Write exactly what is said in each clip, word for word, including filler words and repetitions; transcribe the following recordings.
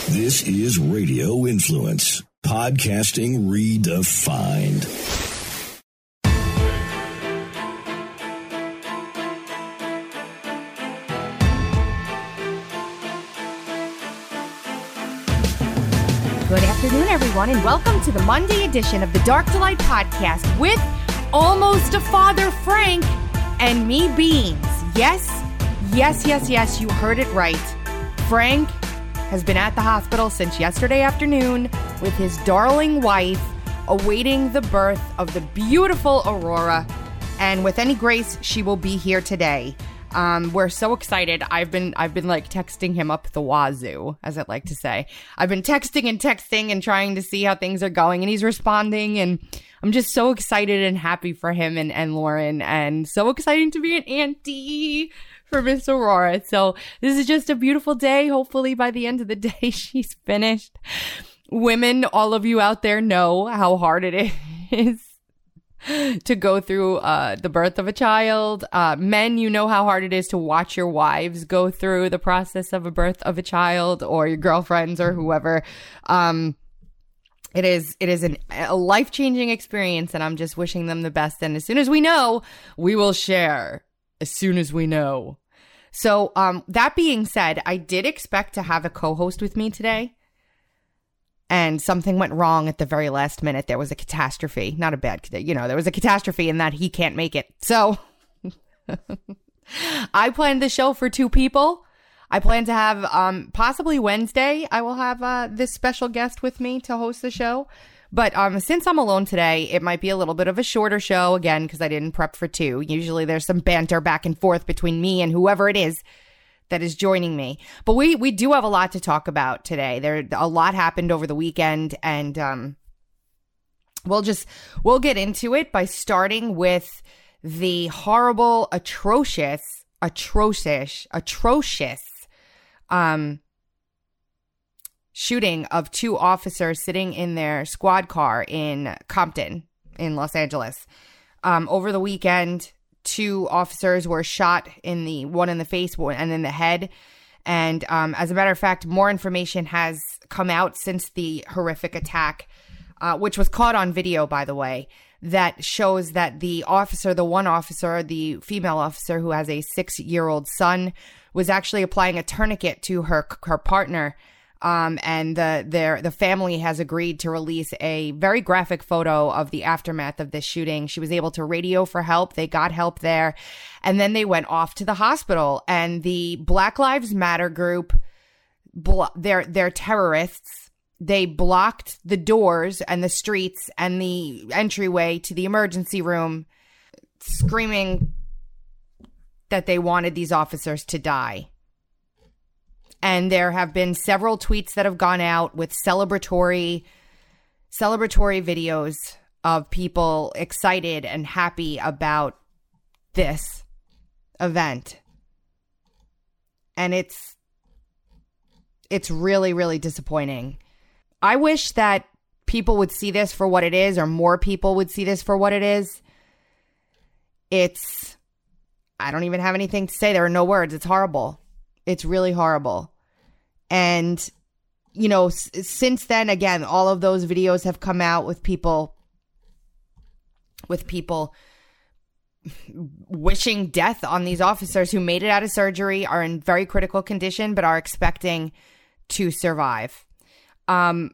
This is Radio Influence, podcasting redefined. Good afternoon, everyone, and welcome to the Monday edition of the Dark Delight podcast with Almost a Father Frank and me, Beans. Yes, yes, yes, yes, you heard it right. Frank has been at the hospital since yesterday afternoon with his darling wife, awaiting the birth of the beautiful Aurora. And with any grace, she will be here today. Um, we're so excited. I've been, I've been like texting him up the wazoo, as I'd like to say. I've been texting and texting and trying to see how things are going, and he's responding, and I'm just so excited and happy for him and, and Lauren, and so exciting to be an auntie for Miss Aurora. So this is just a beautiful day. Hopefully by the end of the day, she's finished. Women, all of you out there know how hard it is to go through uh, the birth of a child. Uh, men, you know how hard it is to watch your wives go through the process of a birth of a child, or your girlfriends or whoever. Um, it is it is an, a life-changing experience, and I'm just wishing them the best. And as soon as we know, we will share. As soon as we know. So um, that being said, I did expect to have a co-host with me today. And something went wrong at the very last minute. There was a catastrophe. Not a bad, you know, there was a catastrophe in that he can't make it. So I planned the show for two people. I plan to have um, possibly Wednesday, I will have uh, this special guest with me to host the show. But um, since I'm alone today, it might be a little bit of a shorter show, again, because I didn't prep for two. Usually there's some banter back and forth between me and whoever it is that is joining me. But we we do have a lot to talk about today. There a lot happened over the weekend, and um, we'll just we'll get into it by starting with the horrible, atrocious, atrocious, atrocious um, shooting of two officers sitting in their squad car in Compton in Los Angeles. Um, over the weekend, two officers were shot, in the one in the face and in the head. And um, as a matter of fact, more information has come out since the horrific attack, uh, which was caught on video, by the way, that shows that the officer, the one officer, the female officer who has a six-year-old son, was actually applying a tourniquet to her her partner. Um, and the their the family has agreed to release a very graphic photo of the aftermath of this shooting. She was able to radio for help. They got help there. And then they went off to the hospital. And the Black Lives Matter group, blo- they're, they're terrorists. They blocked the doors and the streets and the entryway to the emergency room, screaming that they wanted these officers to die. And there have been several tweets that have gone out with celebratory, celebratory videos of people excited and happy about this event. And it's, it's really, really disappointing. I wish that people would see this for what it is, or more people would see this for what it is. It's, I don't even have anything to say. There are no words. It's horrible. It's really horrible. And, you know, s- since then, again, all of those videos have come out with people, with people wishing death on these officers who made it out of surgery, are in very critical condition, but are expecting to survive. Um,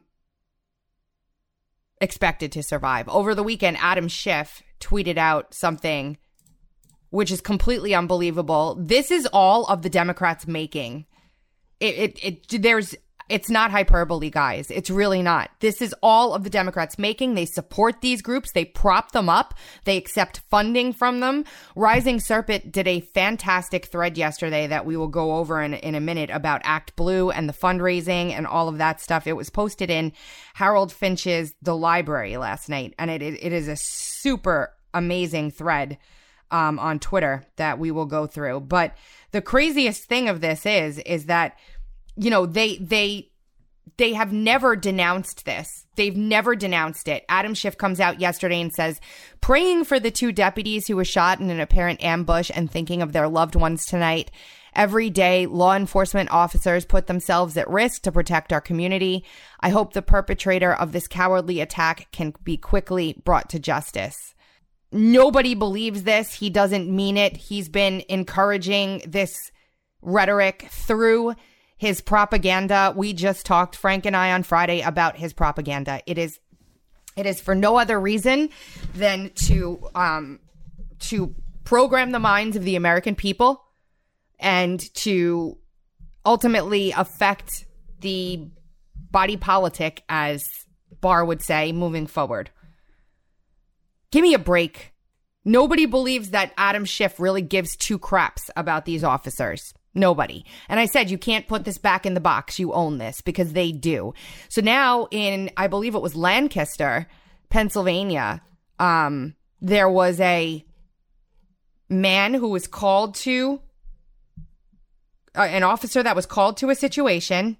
expected to survive. Over the weekend, Adam Schiff tweeted out something which is completely unbelievable. This is all of the Democrats making. It, it, it, there's, it's not hyperbole, guys. It's really not. This is all of the Democrats making. They support these groups. They prop them up. They accept funding from them. Rising Serpent did a fantastic thread yesterday that we will go over in, in a minute about Act Blue and the fundraising and all of that stuff. It was posted in Harold Finch's The Library last night, and it, it, it is a super amazing thread Um, on Twitter that we will go through. But the craziest thing of this is, is that, you know, they, they, they have never denounced this. They've never denounced it. Adam Schiff comes out yesterday and says, praying for the two deputies who were shot in an apparent ambush and thinking of their loved ones tonight. Every day, law enforcement officers put themselves at risk to protect our community. I hope the perpetrator of this cowardly attack can be quickly brought to justice. Nobody believes this. He doesn't mean it. He's been encouraging this rhetoric through his propaganda. We just talked, Frank and I, on Friday about his propaganda. It is, it is for no other reason than to, um, to program the minds of the American people and to ultimately affect the body politic, as Barr would say, moving forward. Give me a break. Nobody believes that Adam Schiff really gives two craps about these officers. Nobody. And I said, you can't put this back in the box. You own this, because they do. So now in, I believe it was Lancaster, Pennsylvania, um, there was a man who was called to, uh, an officer that was called to a situation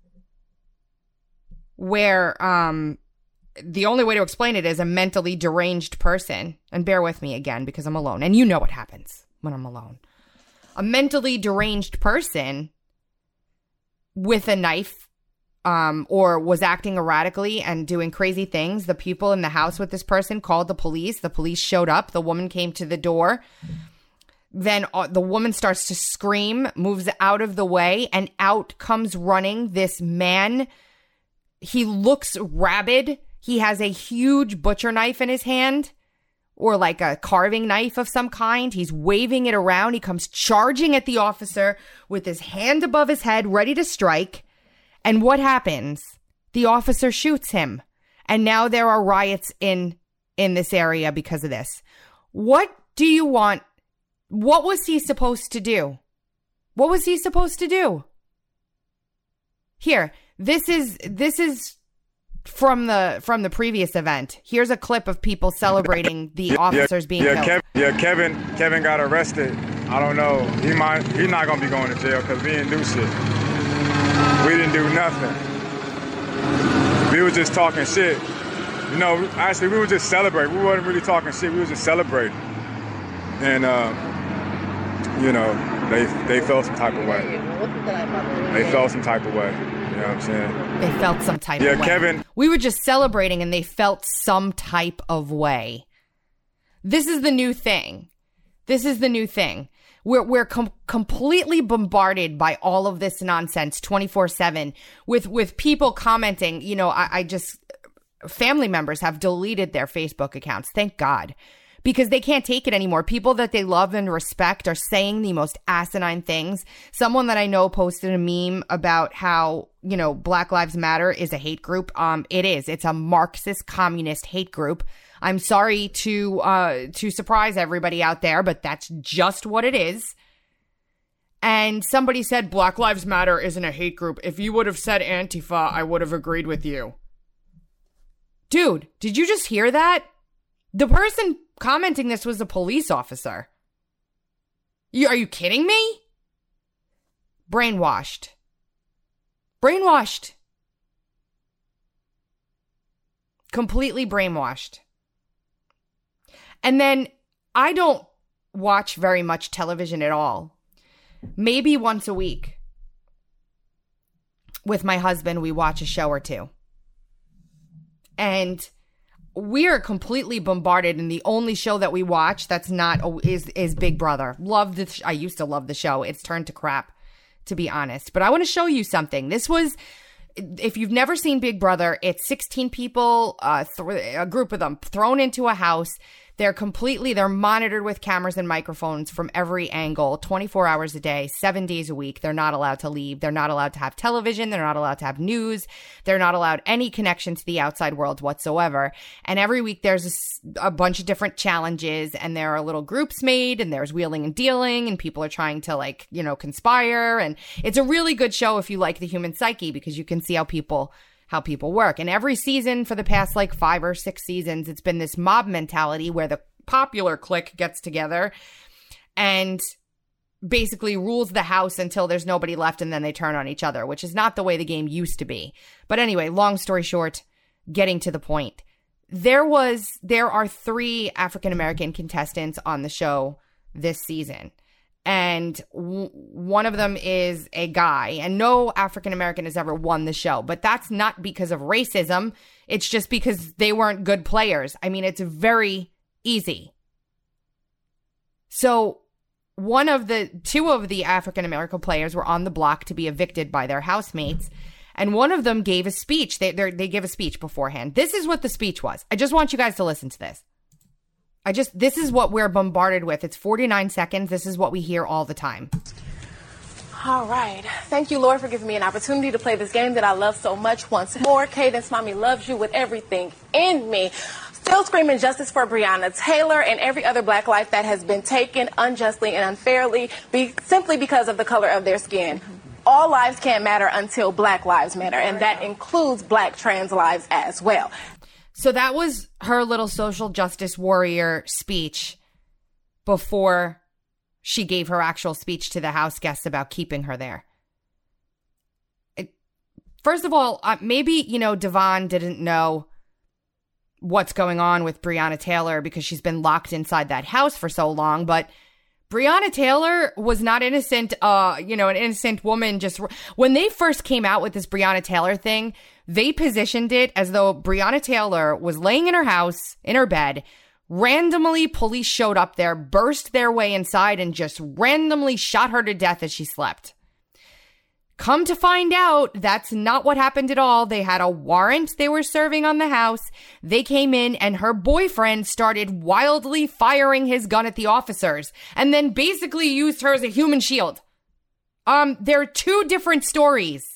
where, um, the only way to explain it is a mentally deranged person. And bear with me again, because I'm alone. And you know what happens when I'm alone. A mentally deranged person with a knife, um, or was acting erratically and doing crazy things. The people in the house with this person called the police. The police showed up. The woman came to the door. Then uh, the woman starts to scream, moves out of the way, and out comes running this man. He looks rabid. He has a huge butcher knife in his hand, or like a carving knife of some kind. He's waving it around. He comes charging at the officer with his hand above his head, ready to strike. And what happens? The officer shoots him. And now there are riots in, in this area because of this. What do you want? What was he supposed to do? What was he supposed to do? Here, this is, this is, From the from the previous event. Here's a clip of people celebrating the yeah, officers being yeah, killed. Kev, yeah, Kevin Kevin got arrested. I don't know. He might he's not gonna be going to jail because we didn't do shit. We didn't do nothing. We were just talking shit. You know, actually we were just celebrating. We wasn't really talking shit. We were just celebrating. And uh, you know, they they felt some type of way. They felt some type of way. You know what I'm saying? They felt some type yeah, of way. Kevin. We were just celebrating and they felt some type of way. This is the new thing. This is the new thing. We're we're com- completely bombarded by all of this nonsense twenty-four seven with with people commenting. You know, I, I just, family members have deleted their Facebook accounts. Thank God. Because they can't take it anymore. People that they love and respect are saying the most asinine things. Someone that I know posted a meme about how, you know, Black Lives Matter is a hate group. Um, it is. It's a Marxist communist hate group. I'm sorry to uh to surprise everybody out there, but that's just what it is. And somebody said Black Lives Matter isn't a hate group. If you would have said Antifa, I would have agreed with you. Dude, did you just hear that? The person commenting this was a police officer. You, are you kidding me? Brainwashed. Brainwashed. Completely brainwashed. And then I don't watch very much television at all. Maybe once a week. With my husband, we watch a show or two. And we are completely bombarded, and the only show that we watch that's not is is Big Brother. Love the. Sh- I used to love the show. It's turned to crap, to be honest. But I want to show you something. This was, if you've never seen Big Brother, it's sixteen people, uh, th- a group of them thrown into a house. They're completely, they're monitored with cameras and microphones from every angle, twenty-four hours a day, seven days a week. They're not allowed to leave. They're not allowed to have television. They're not allowed to have news. They're not allowed any connection to the outside world whatsoever. And every week there's a, a bunch of different challenges, and there are little groups made, and there's wheeling and dealing, and people are trying to, like, you know, conspire. And it's a really good show if you like the human psyche, because you can see how people how people work. And every season for the past like five or six seasons, it's been this mob mentality where the popular clique gets together and basically rules the house until there's nobody left and then they turn on each other, which is not the way the game used to be. But anyway, long story short, getting to the point. There was, there are three African-American contestants on the show this season. And w- one of them is a guy, and no African-American has ever won the show, but that's not because of racism. It's just because they weren't good players. I mean, it's very easy. So one of the, two of the African-American players were on the block to be evicted by their housemates. And one of them gave a speech. They they gave a speech beforehand. This is what the speech was. I just want you guys to listen to this. I just, this is what we're bombarded with. It's forty-nine seconds. This is what we hear all the time. All right. Thank you, Lord, for giving me an opportunity to play this game that I love so much once more. Cadence Mommy loves you with everything in me. Still screaming justice for Breonna Taylor and every other black life that has been taken unjustly and unfairly be, simply because of the color of their skin. All lives can't matter until black lives matter, and that includes black trans lives as well. So that was her little social justice warrior speech before she gave her actual speech to the House guests about keeping her there. It, first of all, uh, maybe, you know, Devon didn't know what's going on with Breonna Taylor because she's been locked inside that house for so long, but Breonna Taylor was not innocent, uh, you know, an innocent woman. Just when they first came out with this Breonna Taylor thing, they positioned it as though Breonna Taylor was laying in her house, in her bed. Randomly, police showed up there, burst their way inside, and just randomly shot her to death as she slept. Come to find out, that's not what happened at all. They had a warrant they were serving on the house. They came in and her boyfriend started wildly firing his gun at the officers and then basically used her as a human shield. Um, they're two different stories.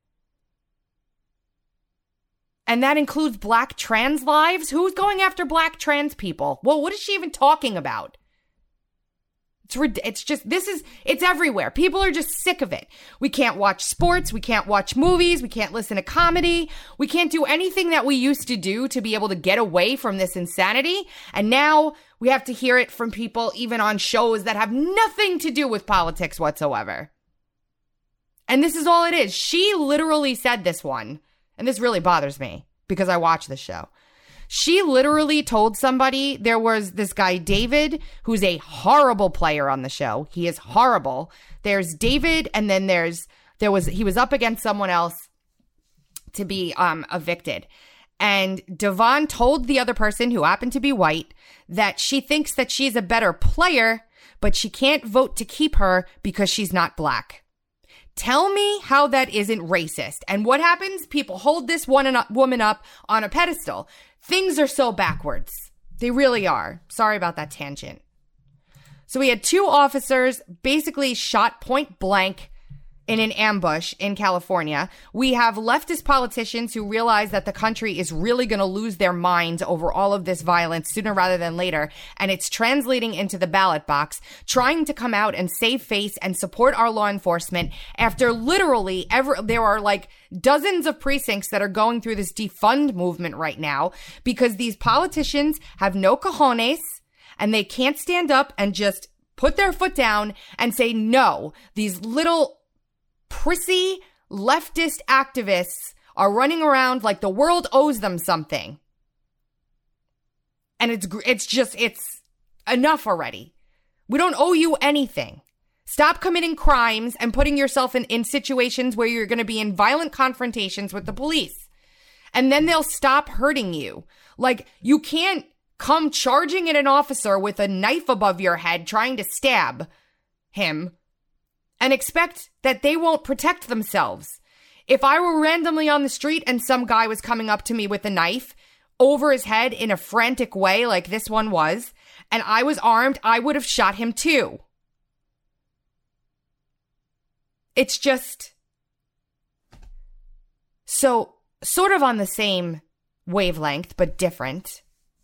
And that includes black trans lives? Who's going after black trans people? Well, what is she even talking about? It's it's just, this is, it's everywhere. People are just sick of it. We can't watch sports. We can't watch movies. We can't listen to comedy. We can't do anything that we used to do to be able to get away from this insanity. And now we have to hear it from people even on shows that have nothing to do with politics whatsoever. And this is all it is. She literally said this one, and this really bothers me because I watch this show. She literally told somebody, there was this guy, David, who's a horrible player on the show. He is horrible. There's David, and then there's, there was, he was up against someone else to be um, evicted. And Devon told the other person, who happened to be white, that she thinks that she's a better player, but she can't vote to keep her because she's not black. Tell me how that isn't racist. And what happens? People hold this one woman up on a pedestal. Things are so backwards. They really are. Sorry about that tangent. So we had two officers basically shot point blank in an ambush in California. We have leftist politicians who realize that the country is really going to lose their minds over all of this violence sooner rather than later, and it's translating into the ballot box, trying to come out and save face and support our law enforcement after literally ever there are like dozens of precincts that are going through this defund movement right now because these politicians have no cojones and they can't stand up and just put their foot down and say, no, these little prissy leftist activists are running around like the world owes them something. And it's it's just, it's enough already. We don't owe you anything. Stop committing crimes and putting yourself in, in situations where you're going to be in violent confrontations with the police. And then they'll stop hurting you. Like, you can't come charging at an officer with a knife above your head trying to stab him and expect that they won't protect themselves. If I were randomly on the street and some guy was coming up to me with a knife over his head in a frantic way like this one was, and I was armed, I would have shot him too. It's just so sort of on the same wavelength, but different.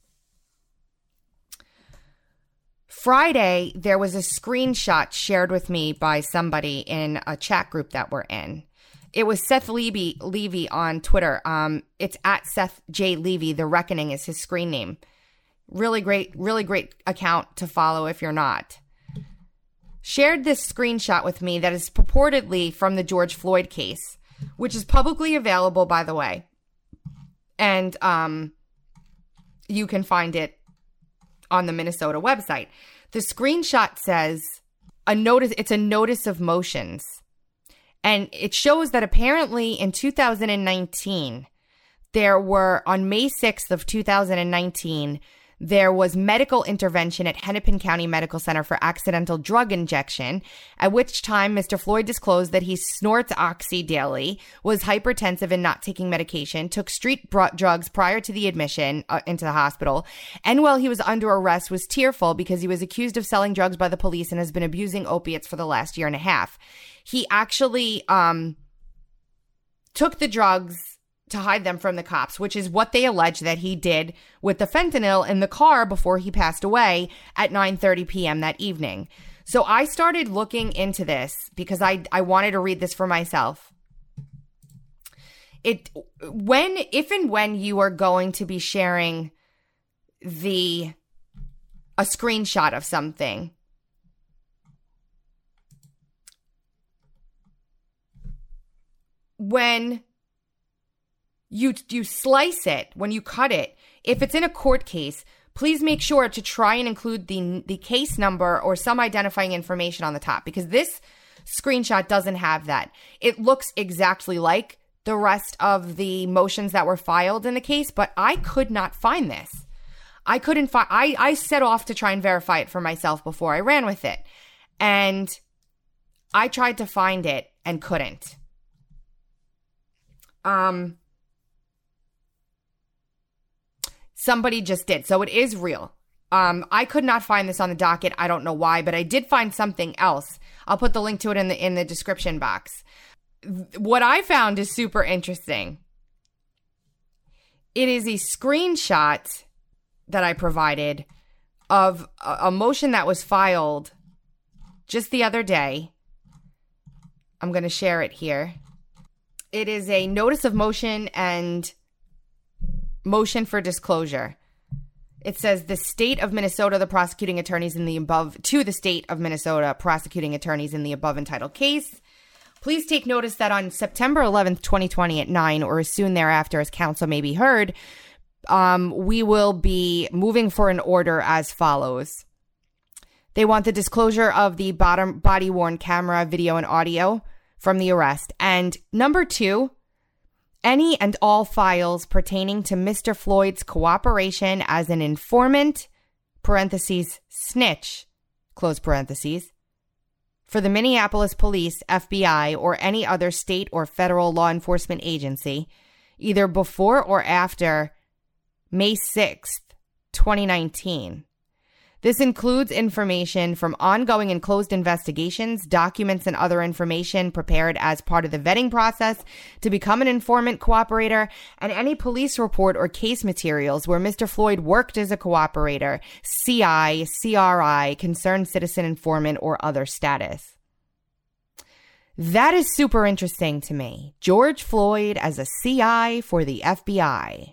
Friday, there was a screenshot shared with me by somebody in a chat group that we're in. It was Seth Levy, Levy on Twitter. Um, it's at Seth J. Levy. The Reckoning is his screen name. Really great, really great account to follow if you're not. shared this screenshot with me that is purportedly from the George Floyd case, which is publicly available, by the way. And um, you can find it on the Minnesota website. The screenshot says, a notice. it's a notice of motions. And it shows that apparently in two thousand nineteen, there were, on May sixth of two thousand nineteen, there was medical intervention at Hennepin County Medical Center for accidental drug injection, at which time Mister Floyd disclosed that he snorts oxy daily, was hypertensive and not taking medication, took street br- drugs prior to the admission uh, into the hospital, and while he was under arrest was tearful because he was accused of selling drugs by the police and has been abusing opiates for the last year and a half. He actually um, took the drugs to hide them from the cops, which is what they allege that he did with the fentanyl in the car before he passed away at nine thirty p.m. that evening. So I started looking into this because I, I wanted to read this for myself. It when if and when you are going to be sharing the a screenshot of something, when you you slice it, when you cut it, if it's in a court case, please make sure to try and include the the case number or some identifying information on the top, because this screenshot doesn't have that. It looks exactly like the rest of the motions that were filed in the case, but I could not find this. I couldn't find, I, I set off to try and verify it for myself before I ran with it. And I tried to find it and couldn't. Um, somebody just did. So it is real. Um, I could not find this on the docket. I don't know why, but I did find something else. I'll put the link to it in the in the description box. What I found is super interesting. It is a screenshot that I provided of a, a motion that was filed just the other day. I'm going to share it here. It is a notice of motion and motion for disclosure. It says the state of Minnesota, the prosecuting attorneys in the above, to the state of Minnesota, prosecuting attorneys in the above entitled case. Please take notice that on September eleventh, twenty twenty at nine or as soon thereafter as counsel may be heard, um, we will be moving for an order as follows. They want the disclosure of the bottom body-worn camera, video, and audio from the arrest. And number two, any and all files pertaining to Mister Floyd's cooperation as an informant, parentheses, snitch, close parentheses, for the Minneapolis Police, F B I, or any other state or federal law enforcement agency, either before or after May sixth, twenty nineteen. This includes information from ongoing and closed investigations, documents, and other information prepared as part of the vetting process to become an informant cooperator, and any police report or case materials where Mister Floyd worked as a cooperator, C I, C R I, concerned citizen informant, or other status. That is super interesting to me. George Floyd as a C I for the F B I.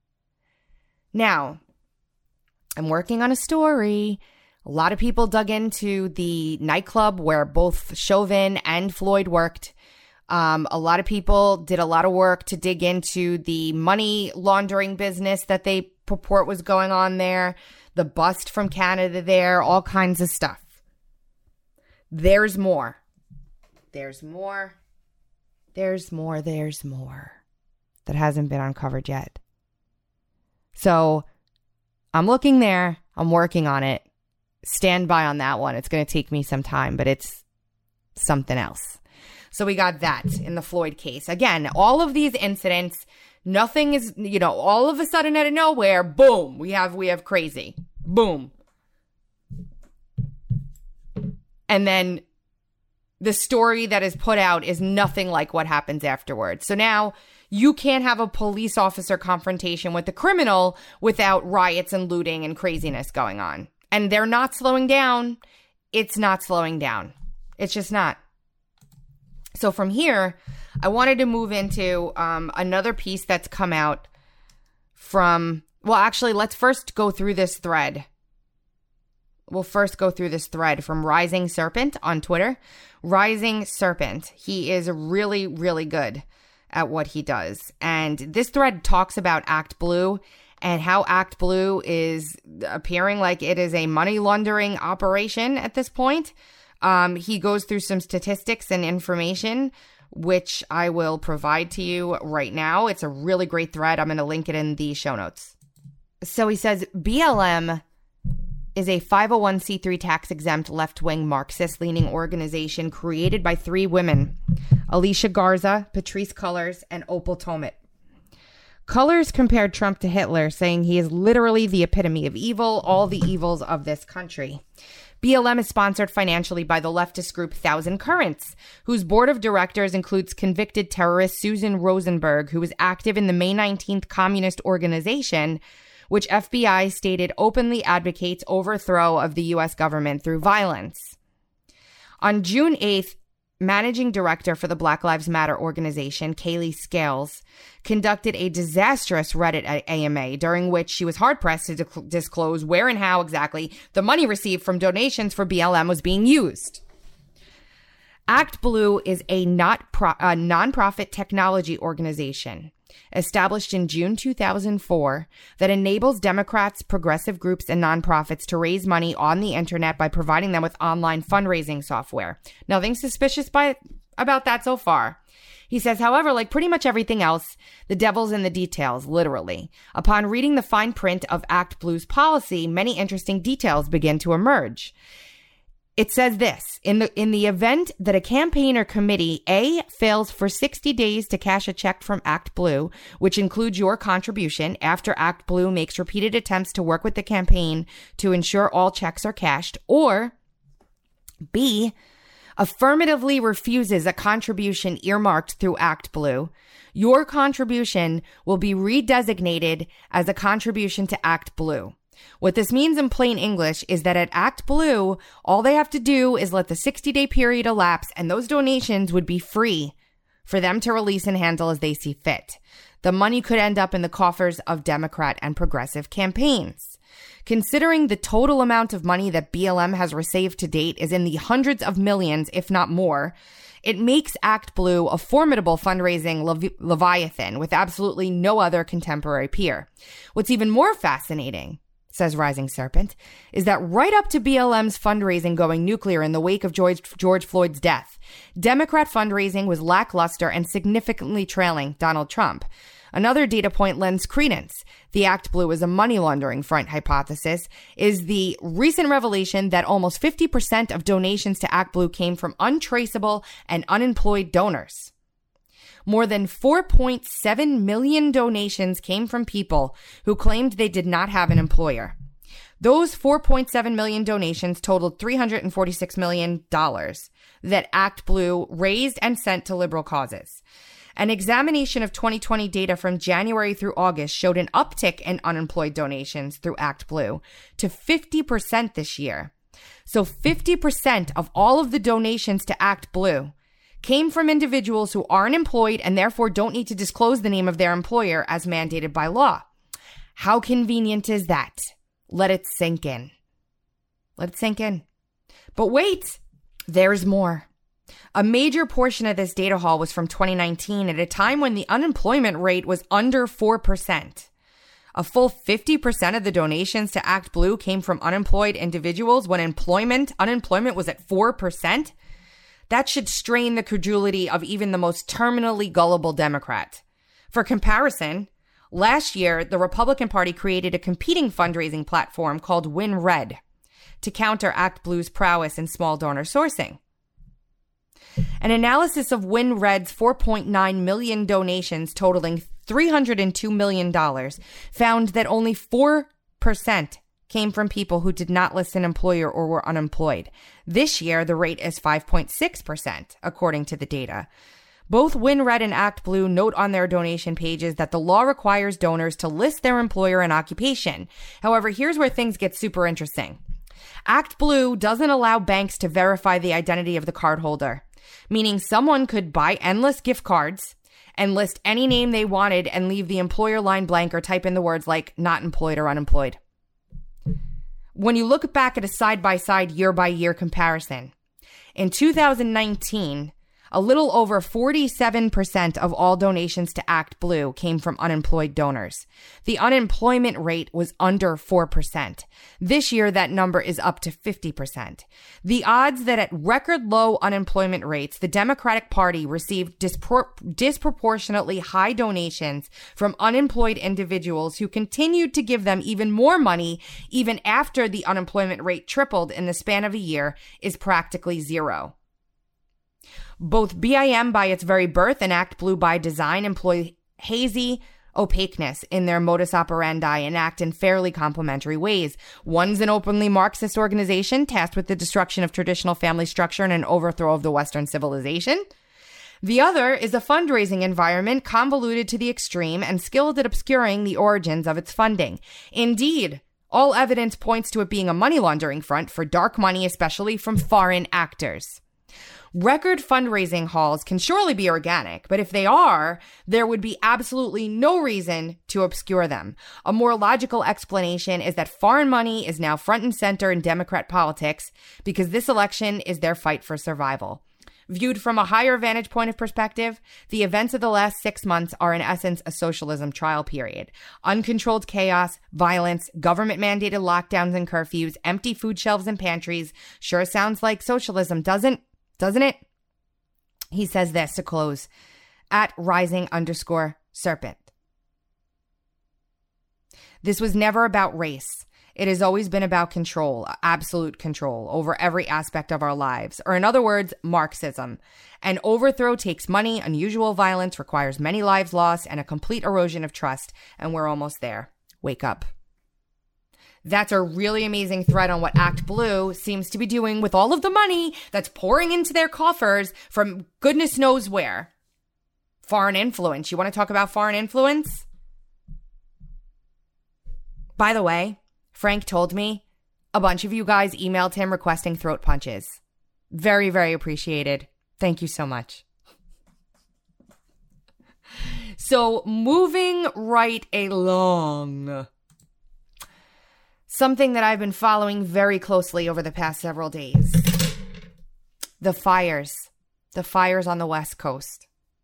Now, I'm working on a story. A lot of people dug into the nightclub where both Chauvin and Floyd worked. Um, a lot of people did a lot of work to dig into the money laundering business that they purport was going on there, the bust from Canada there, all kinds of stuff. There's more. There's more. There's more. There's more that hasn't been uncovered yet. So I'm looking there. I'm working on it. Stand by on that one. It's going to take me some time, but it's something else. So we got that in the Floyd case. Again, all of these incidents, nothing is, you know, all of a sudden out of nowhere, boom, we have, we have crazy. Boom. And then the story that is put out is nothing like what happens afterwards. So now you can't have a police officer confrontation with a criminal without riots and looting and craziness going on. And they're not slowing down. It's not slowing down. It's just not. So from here, I wanted to move into um, another piece that's come out from, well, actually, let's first go through this thread. we'll first go through this thread from Rising Serpent on Twitter. Rising Serpent. He is really, really good at what he does. And this thread talks about Act Blue and how Act Blue is appearing like it is a money laundering operation at this point. Um, he goes through some statistics and information, which I will provide to you right now. It's a really great thread. I'm going to link it in the show notes. So he says, B L M is a five oh one c three tax-exempt left-wing Marxist-leaning organization created by three women, Alicia Garza, Patrisse Cullors, and Opal Tomit. Cullors compared Trump to Hitler, saying he is literally the epitome of evil, all the evils of this country. B L M is sponsored financially by the leftist group Thousand Currents, whose board of directors includes convicted terrorist Susan Rosenberg, who was active in the May nineteenth Communist Organization, which F B I stated openly advocates overthrow of the U S government through violence. On June eighth, managing director for the Black Lives Matter organization, Kaylee Scales, conducted a disastrous Reddit A M A during which she was hard-pressed to di- disclose where and how exactly the money received from donations for B L M was being used. Act Blue is a, not pro- a nonprofit technology organization established in June two thousand four that enables Democrats, progressive groups, and nonprofits to raise money on the internet by providing them with online fundraising software. Nothing suspicious by, about that so far. He says, however, like pretty much everything else, the devil's in the details, literally. Upon reading the fine print of Act Blue's policy, many interesting details begin to emerge. It says this, in the in the event that a campaign or committee, A, fails for sixty days to cash a check from Act Blue, which includes your contribution after Act Blue makes repeated attempts to work with the campaign to ensure all checks are cashed, or B, affirmatively refuses a contribution earmarked through Act Blue, your contribution will be redesignated as a contribution to Act Blue. What this means in plain English is that at Act Blue, all they have to do is let the sixty-day period elapse and those donations would be free for them to release and handle as they see fit. The money could end up in the coffers of Democrat and progressive campaigns. Considering the total amount of money that B L M has received to date is in the hundreds of millions, if not more, it makes Act Blue a formidable fundraising levi- leviathan with absolutely no other contemporary peer. What's even more fascinating, says Rising Serpent, is that right up to B L M's fundraising going nuclear in the wake of George, George Floyd's death, Democrat fundraising was lackluster and significantly trailing Donald Trump. Another data point lends credence. The Act Blue is a money laundering front hypothesis is the recent revelation that almost fifty percent of donations to Act Blue came from untraceable and unemployed donors. More than four point seven million donations came from people who claimed they did not have an employer. Those four point seven million donations totaled three hundred forty-six million dollars that Act Blue raised and sent to liberal causes. An examination of twenty twenty data from January through August showed an uptick in unemployed donations through Act Blue to fifty percent this year. So fifty percent of all of the donations to Act Blue came from individuals who aren't employed and therefore don't need to disclose the name of their employer as mandated by law. How convenient is that? Let it sink in. Let it sink in. But wait, there's more. A major portion of this data haul was from twenty nineteen at a time when the unemployment rate was under four percent. A full fifty percent of the donations to Act Blue came from unemployed individuals when employment, unemployment was at four percent. That should strain the credulity of even the most terminally gullible Democrat. For comparison, last year, the Republican Party created a competing fundraising platform called WinRed to counter Act Blue's prowess in small donor sourcing. An analysis of WinRed's four point nine million donations totaling three hundred two million dollars found that only four percent came from people who did not list an employer or were unemployed. This year, the rate is five point six percent, according to the data. Both WinRed and Act Blue note on their donation pages that the law requires donors to list their employer and occupation. However, here's where things get super interesting. Act Blue doesn't allow banks to verify the identity of the cardholder, meaning someone could buy endless gift cards and list any name they wanted and leave the employer line blank or type in the words like not employed or unemployed. when you look back at a side-by-side, year-by-year comparison, in two thousand nineteen, a little over forty-seven percent of all donations to Act Blue came from unemployed donors. The unemployment rate was under four percent. This year, that number is up to fifty percent. The odds that at record low unemployment rates, the Democratic Party received dispro- disproportionately high donations from unemployed individuals who continued to give them even more money even after the unemployment rate tripled in the span of a year is practically zero. Both B I M by its very birth and Act Blue by design employ hazy opaqueness in their modus operandi and act in fairly complementary ways. One's an openly Marxist organization tasked with the destruction of traditional family structure and an overthrow of the Western civilization. The other is a fundraising environment convoluted to the extreme and skilled at obscuring the origins of its funding. Indeed, all evidence points to it being a money laundering front for dark money, especially from foreign actors. Record fundraising hauls can surely be organic, but if they are, there would be absolutely no reason to obscure them. A more logical explanation is that foreign money is now front and center in Democrat politics because this election is their fight for survival. Viewed from a higher vantage point of perspective, the events of the last six months are in essence a socialism trial period. Uncontrolled chaos, violence, government-mandated lockdowns and curfews, empty food shelves and pantries. Sure sounds like socialism, doesn't Doesn't it? He says this to close at rising underscore serpent. This was never about race. It has always been about control, absolute control over every aspect of our lives. Or in other words, Marxism. An overthrow takes money, unusual violence, requires many lives lost, and a complete erosion of trust. And we're almost there. Wake up. That's a really amazing thread on what Act Blue seems to be doing with all of the money that's pouring into their coffers from goodness knows where. Foreign influence. You want to talk about foreign influence? By the way, Frank told me a bunch of you guys emailed him requesting throat punches. Very, very appreciated. Thank you so much. So moving right along. Something that I've been following very closely over the past several days. The fires. The fires on the West Coast.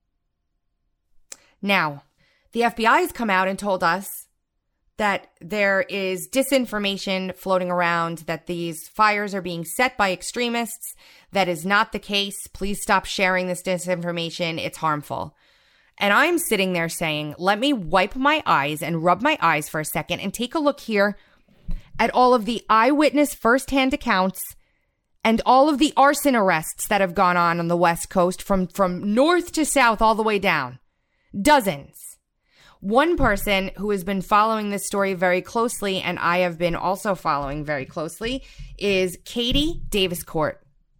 Now, the F B I has come out and told us that there is disinformation floating around, that these fires are being set by extremists. That is not the case. Please stop sharing this disinformation. It's harmful. And I'm sitting there saying, let me wipe my eyes and rub my eyes for a second and take a look here at all of the eyewitness firsthand accounts and all of the arson arrests that have gone on on the West Coast from, from north to south all the way down. Dozens. One person who has been following this story very closely, and I have been also following very closely, is Katie Daviscourt.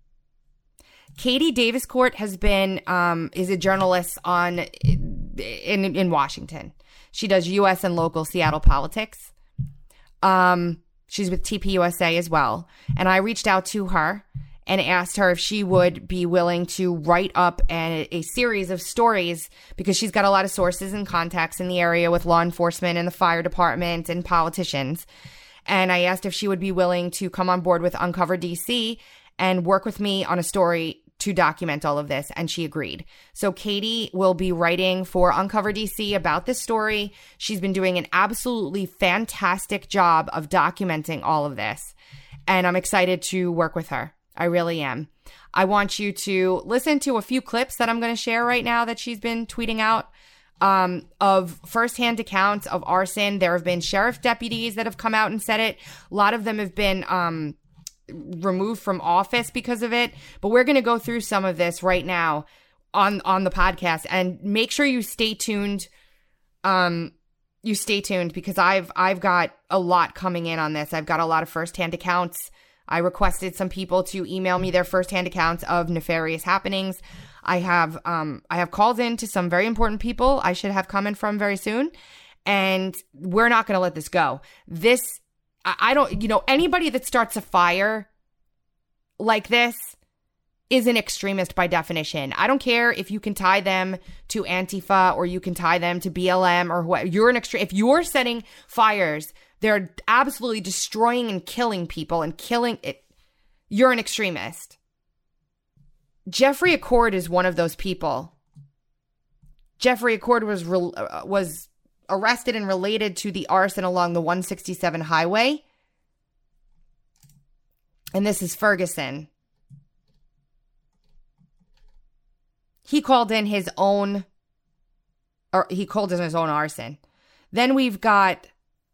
Katie Daviscourt has been, um, is a journalist on, in, in Washington. She does U S and local Seattle politics. Um, she's with T P U S A as well. And I reached out to her and asked her if she would be willing to write up a, a series of stories because she's got a lot of sources and contacts in the area with law enforcement and the fire department and politicians. And I asked if she would be willing to come on board with Uncover D C and work with me on a story to document all of this, and she agreed. So Katie will be writing for Uncover D C about this story. She's been doing an absolutely fantastic job of documenting all of this, and I'm excited to work with her. I really am. I want you to listen to a few clips that I'm going to share right now that she's been tweeting out um, of firsthand accounts of arson. There have been sheriff deputies that have come out and said it. A lot of them have been um, removed from office because of it. But we're going to go through some of this right now on, on the podcast, and make sure you stay tuned. Um, you stay tuned because I've, I've got a lot coming in on this. I've got a lot of firsthand accounts. I requested some people to email me their firsthand accounts of nefarious happenings. I have, um, I have called in to some very important people I should have coming from very soon. And we're not going to let this go. This, I don't, you know, anybody that starts a fire like this is an extremist by definition. I don't care if you can tie them to Antifa or you can tie them to B L M or what. You're an extreme. If you're setting fires They're absolutely destroying and killing people and killing it. You're an extremist. Jeffrey Accord is one of those people. Jeffrey Accord was re- was arrested and related to the arson along the one sixty-seven highway. And this is Ferguson. He called in his own, or he called in his own arson. Then we've got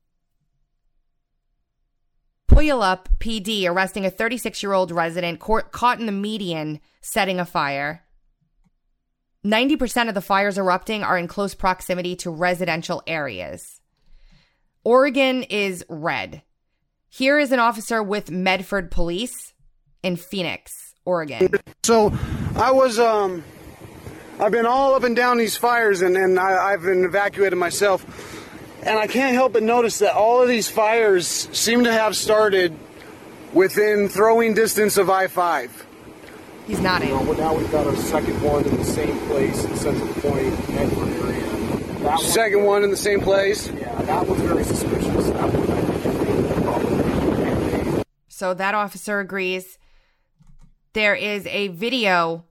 Puyallup P D arresting a thirty-six-year-old resident court, caught in the median setting a fire. ninety percent of the fires erupting are in close proximity to residential areas. Oregon is red. Here is an officer with Medford Police in Phoenix, Oregon. So I was, um, I've been all up and down these fires, and, and I, I've been evacuated myself. And I can't help but notice that all of these fires seem to have started within throwing distance of I five. He's nodding. You know, well, now we've got our second one in the same place in Central Point, Medford area. That second one, one in the same place? Yeah, that was very suspicious. That one, I think, probably. So that officer agrees. There is a video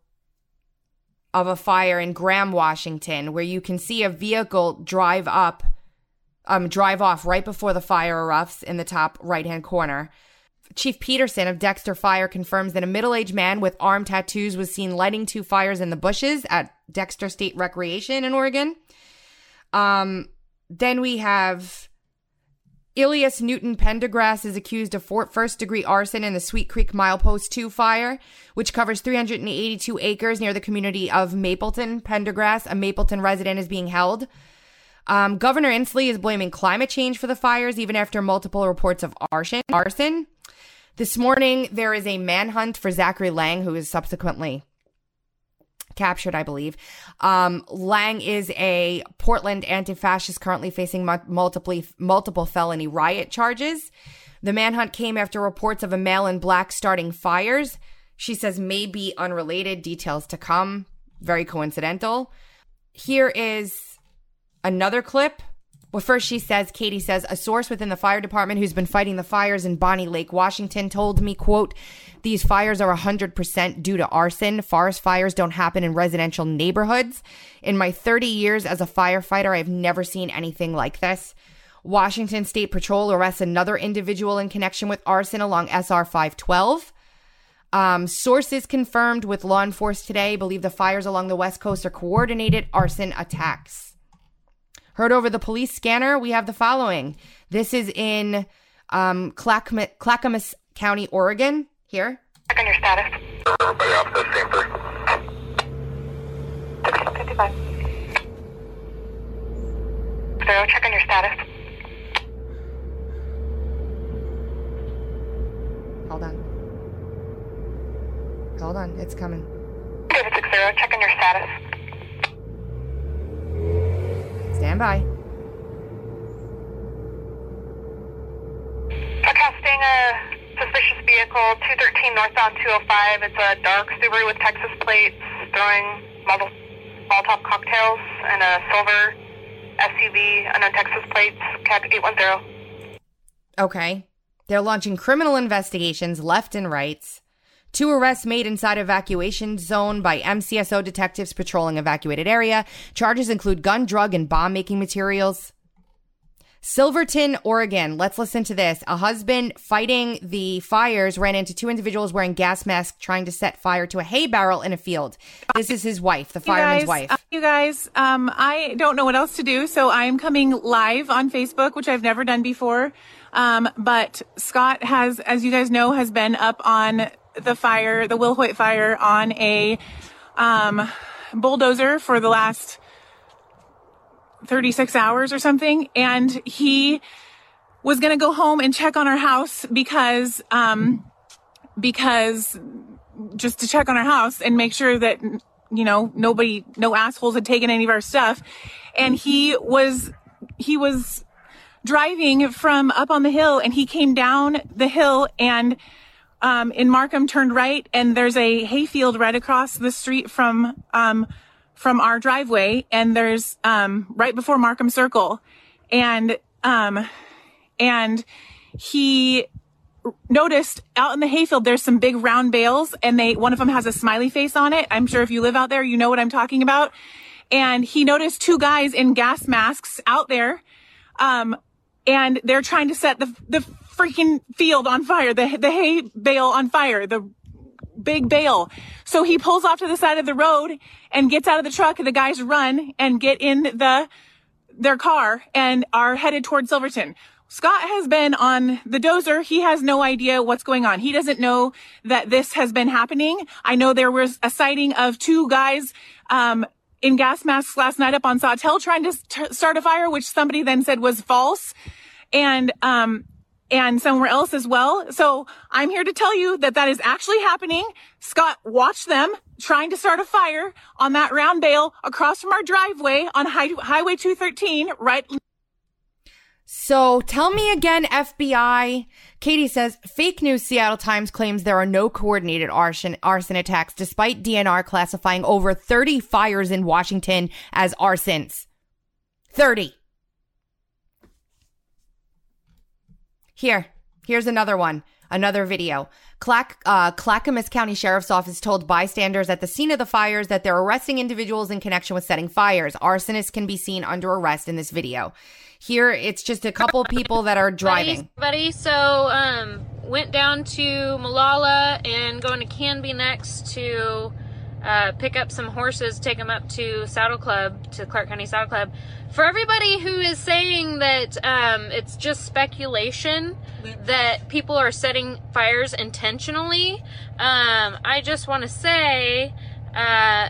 of a fire in Graham, Washington, where you can see a vehicle drive up, um, drive off right before the fire erupts in the top right-hand corner. Chief Peterson of Dexter Fire confirms that a middle-aged man with arm tattoos was seen lighting two fires in the bushes at Dexter State Recreation in Oregon. Um, then we have Ilias Newton Pendergrass is accused of first-degree arson in the Sweet Creek Milepost two fire, which covers three hundred eighty-two acres near the community of Mapleton. Pendergrass, a Mapleton resident, is being held. Um, Governor Inslee is blaming climate change for the fires, even after multiple reports of arson. arson. This morning, there is a manhunt for Zachary Lang, who is subsequently captured, I believe. Um, Lang is a Portland anti-fascist currently facing mu- multiple, multiple felony riot charges. The manhunt came after reports of a male in black starting fires. She says may be unrelated. Details to come. Very coincidental. Here is another clip. Well, first she says, Katie says, a source within the fire department who's been fighting the fires in Bonnie Lake, Washington, told me, quote, these fires are one hundred percent due to arson. Forest fires don't happen in residential neighborhoods. In my thirty years as a firefighter, I've never seen anything like this. Washington State Patrol arrests another individual in connection with arson along S R five twelve. Um, sources confirmed with law enforcement today believe the fires along the West Coast are coordinated arson attacks. Heard over the police scanner, we have the following. This is in um, Clackamas, Clackamas County, Oregon. Here. Check on your status. Everybody off the same first. fifty-five. Zero, check on your status. Hold on. Hold on, it's coming. David six zero, check on your status. Stand by. Forecasting a suspicious vehicle, two thirteen northbound two oh five. It's a dark Subaru with Texas plates, throwing Molotov Molotov cocktails, and a silver S U V, unknown Texas plates, cab eight one zero. Okay. They're launching criminal investigations left and right. Two arrests made inside evacuation zone by M C S O detectives patrolling evacuated area. Charges include gun, drug, and bomb-making materials. Silverton, Oregon. Let's listen to this. A husband fighting the fires ran into two individuals wearing gas masks trying to set fire to a hay barrel in a field. This is his wife, the fireman's guys, wife. Uh, you guys, um, I don't know what else to do, so I'm coming live on Facebook, which I've never done before. Um, but Scott has, as you guys know, has been up on the fire, the Will Hoyt fire, on a um, bulldozer for the last thirty-six hours or something. And he was going to go home and check on our house because, um, because just to check on our house and make sure that, you know, nobody, no assholes had taken any of our stuff. And he was, he was driving from up on the hill, and he came down the hill and Um, in Markham turned right, and there's a hayfield right across the street from, um, from our driveway. And there's, um, right before Markham Circle. And, um, and he noticed out in the hayfield there's some big round bales, and they one of them has a smiley face on it. I'm sure if you live out there, you know what I'm talking about. And he noticed two guys in gas masks out there, um, and they're trying to set the the freaking field on fire, the the hay bale on fire, the big bale. So he pulls off to the side of the road and gets out of the truck, and the guys run and get in the their car and are headed towards Silverton. Scott has been on the dozer. He has no idea what's going on. He doesn't know that this has been happening. I know there was a sighting of two guys um in gas masks last night up on Sawtell trying to st- start a fire, which somebody then said was false, and um and somewhere else as well. So I'm here to tell you that that is actually happening. Scott watched them trying to start a fire on that round bale across from our driveway on high- Highway two thirteen, right? So tell me again, F B I. Katie says, fake news. Seattle Times claims there are no coordinated arson, arson attacks, despite D N R classifying over thirty fires in Washington as arsons. thirty. Here, here's another one, another video. Clack, uh, Clackamas County Sheriff's Office told bystanders at the scene of the fires that they're arresting individuals in connection with setting fires. Arsonists can be seen under arrest in this video. Here, it's just a couple people that are driving. Buddy, so um, went down to Malala and going to Canby next to uh, pick up some horses, take them up to Saddle Club, to Clark County Saddle Club. For everybody who is saying that um, it's just speculation that people are setting fires intentionally, um, I just want to say, uh,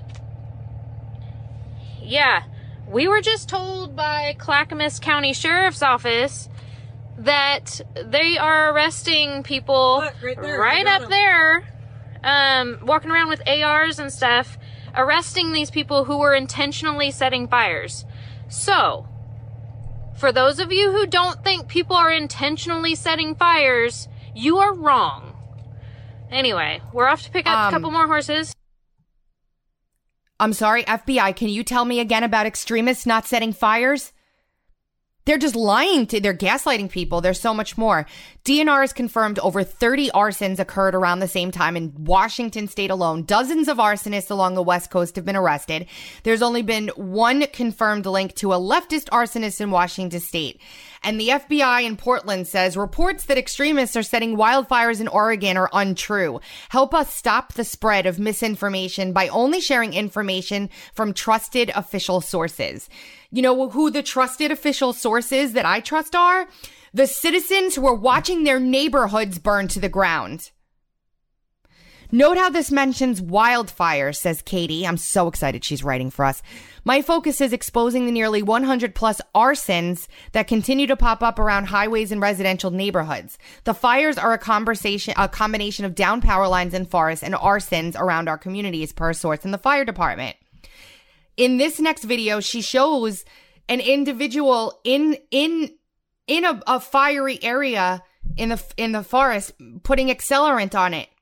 yeah, we were just told by Clackamas County Sheriff's Office that they are arresting people right, there, right up them. there, um, walking around with A Rs and stuff, arresting these people who were intentionally setting fires. So, for those of you who don't think people are intentionally setting fires, you are wrong. Anyway, we're off to pick up um, a couple more horses. I'm sorry, F B I, can you tell me again about extremists not setting fires? They're just lying to, they're gaslighting people. There's so much more. D N R has confirmed over thirty arsons occurred around the same time in Washington state alone. Dozens of arsonists along the West Coast have been arrested. There's only been one confirmed link to a leftist arsonist in Washington state. And the F B I in Portland says reports that extremists are setting wildfires in Oregon are untrue. Help us stop the spread of misinformation by only sharing information from trusted official sources. You know who the trusted official sources that I trust are? The citizens who are watching their neighborhoods burn to the ground. Note how this mentions wildfires, says Katie. I'm so excited she's writing for us. My focus is exposing the nearly one hundred plus arsons that continue to pop up around highways and residential neighborhoods. The fires are a conversation, a combination of downed power lines and forests and arsons around our communities, per source in the fire department. In this next video, she shows an individual in in in a, a fiery area in the in the forest putting accelerant on it.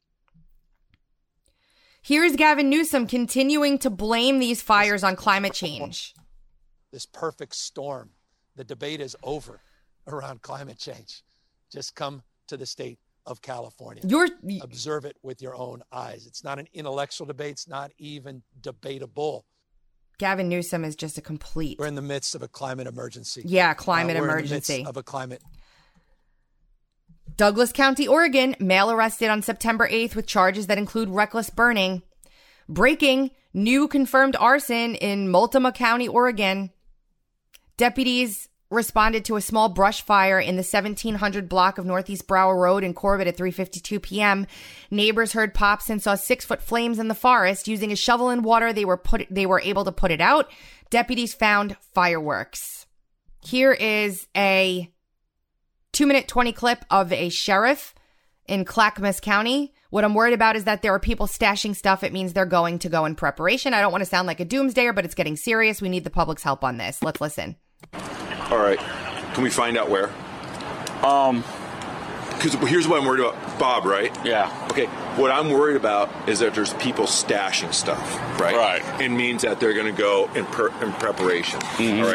Here's Gavin Newsom continuing to blame these fires on climate change. This perfect storm. The debate is over around climate change. Just come to the state of California. You're, Observe it with your own eyes. It's not an intellectual debate. It's not even debatable. Gavin Newsom is just a complete... We're in the midst of a climate emergency. Yeah, climate uh, we're emergency. In the midst of a climate... Douglas County, Oregon, male arrested on September eighth with charges that include reckless burning. Breaking, new confirmed arson in Multnomah County, Oregon. Deputies responded to a small brush fire in the seventeen hundred block of Northeast Brower Road in Corbett at three fifty-two p.m. Neighbors heard pops and saw six-foot flames in the forest. Using a shovel and water, they were put they were able to put it out. Deputies found fireworks. Here is a two-minute twenty clip of a sheriff in Clackamas County. What I'm worried about is that there are people stashing stuff. It means they're going to go in preparation. I don't want to sound like a doomsdayer, but it's getting serious. We need the public's help on this. Let's listen. All right. Can we find out where? Um, because here's what I'm worried about. Bob, right? Yeah. Okay. What I'm worried about is that there's people stashing stuff, right? Right. It means that they're going to go in, per, in preparation. Mm-hmm. All right.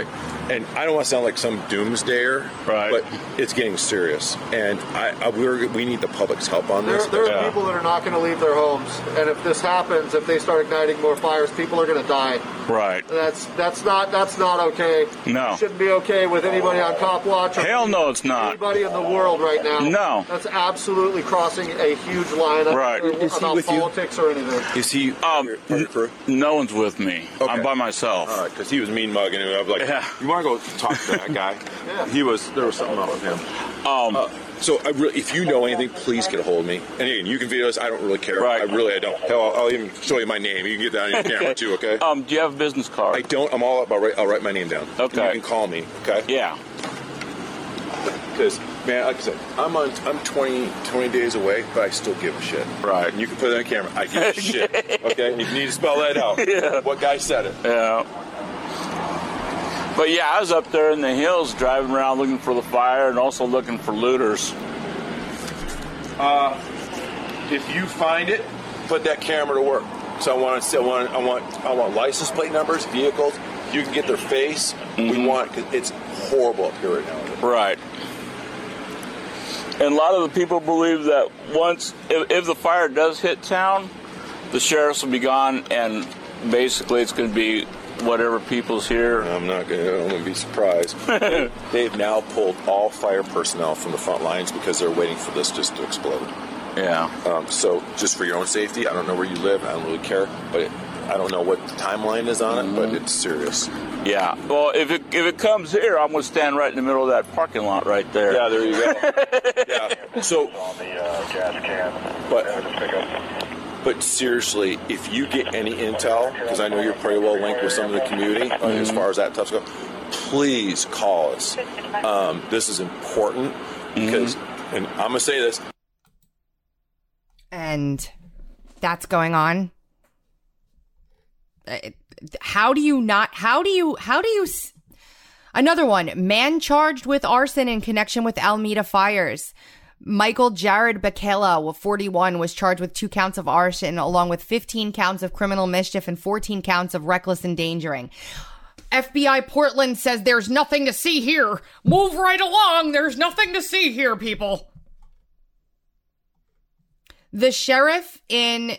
and I don't want to sound like some doomsdayer, right? But it's getting serious, and I, I we're, we need the public's help on this. There, there are yeah. people that are not going to leave their homes, and if this happens, if they start igniting more fires, people are going to die. Right. That's that's not that's not okay. No. It shouldn't be okay with anybody on Cop Watch. Or Hell no, it's not. Anybody in the world right now. No. That's absolutely crossing a huge line. Right. Is he with politics you? Or anything? Is he? Um, n- no one's with me. Okay. I'm by myself. All right, because he was mean mugging, and I was like, yeah. "You want to go talk to that guy?" yeah. He was. There was something up with him. Um. Uh, so, I really, if you know anything, please get a hold of me. And again, you can video this. I don't really care. Right. I really, I don't. Hell, I'll, I'll even show you my name. You can get that on your camera too. Okay. Um. Do you have a business card? I don't. I'm all up. I'll write, I'll write my name down. Okay. And you can call me. Okay. Yeah. Because, man, like I said, I'm on. I'm twenty, twenty days away, but I still give a shit. Right. And you can put it on camera. I give a shit. Okay. And you need to spell that out. Yeah. What guy said it? Yeah. But yeah, I was up there in the hills driving around looking for the fire and also looking for looters. Uh, if you find it, put that camera to work. So I want to. I want. I want. I want license plate numbers, vehicles. You can get their face. Mm-hmm. We want. Cause it's horrible up here right now. Right. And a lot of the people believe that once, if, if the fire does hit town, the sheriffs will be gone, and basically it's going to be whatever people's here. I'm not going to. I'm going to be surprised. They've now pulled all fire personnel from the front lines because they're waiting for this just to explode. Yeah. Um, so just for your own safety, I don't know where you live. I don't really care, but it, I don't know what the timeline is on it, mm-hmm. but it's serious. Yeah. Well, if it if it comes here, I'm going to stand right in the middle of that parking lot right there. Yeah, there you go. Yeah. So on the uh, gas can. But but seriously, if you get any intel, because I know you're pretty well linked with some of the community mm-hmm. as far as that stuff goes, please call us. Um, this is important because, mm-hmm. and I'm going to say this. And that's going on. How do you not, how do you, how do you, another one, man charged with arson in connection with Alameda fires. Michael Jared Bakela, forty-one, was charged with two counts of arson along with fifteen counts of criminal mischief and fourteen counts of reckless endangering. F B I Portland says there's nothing to see here. Move right along. There's nothing to see here, people. The sheriff in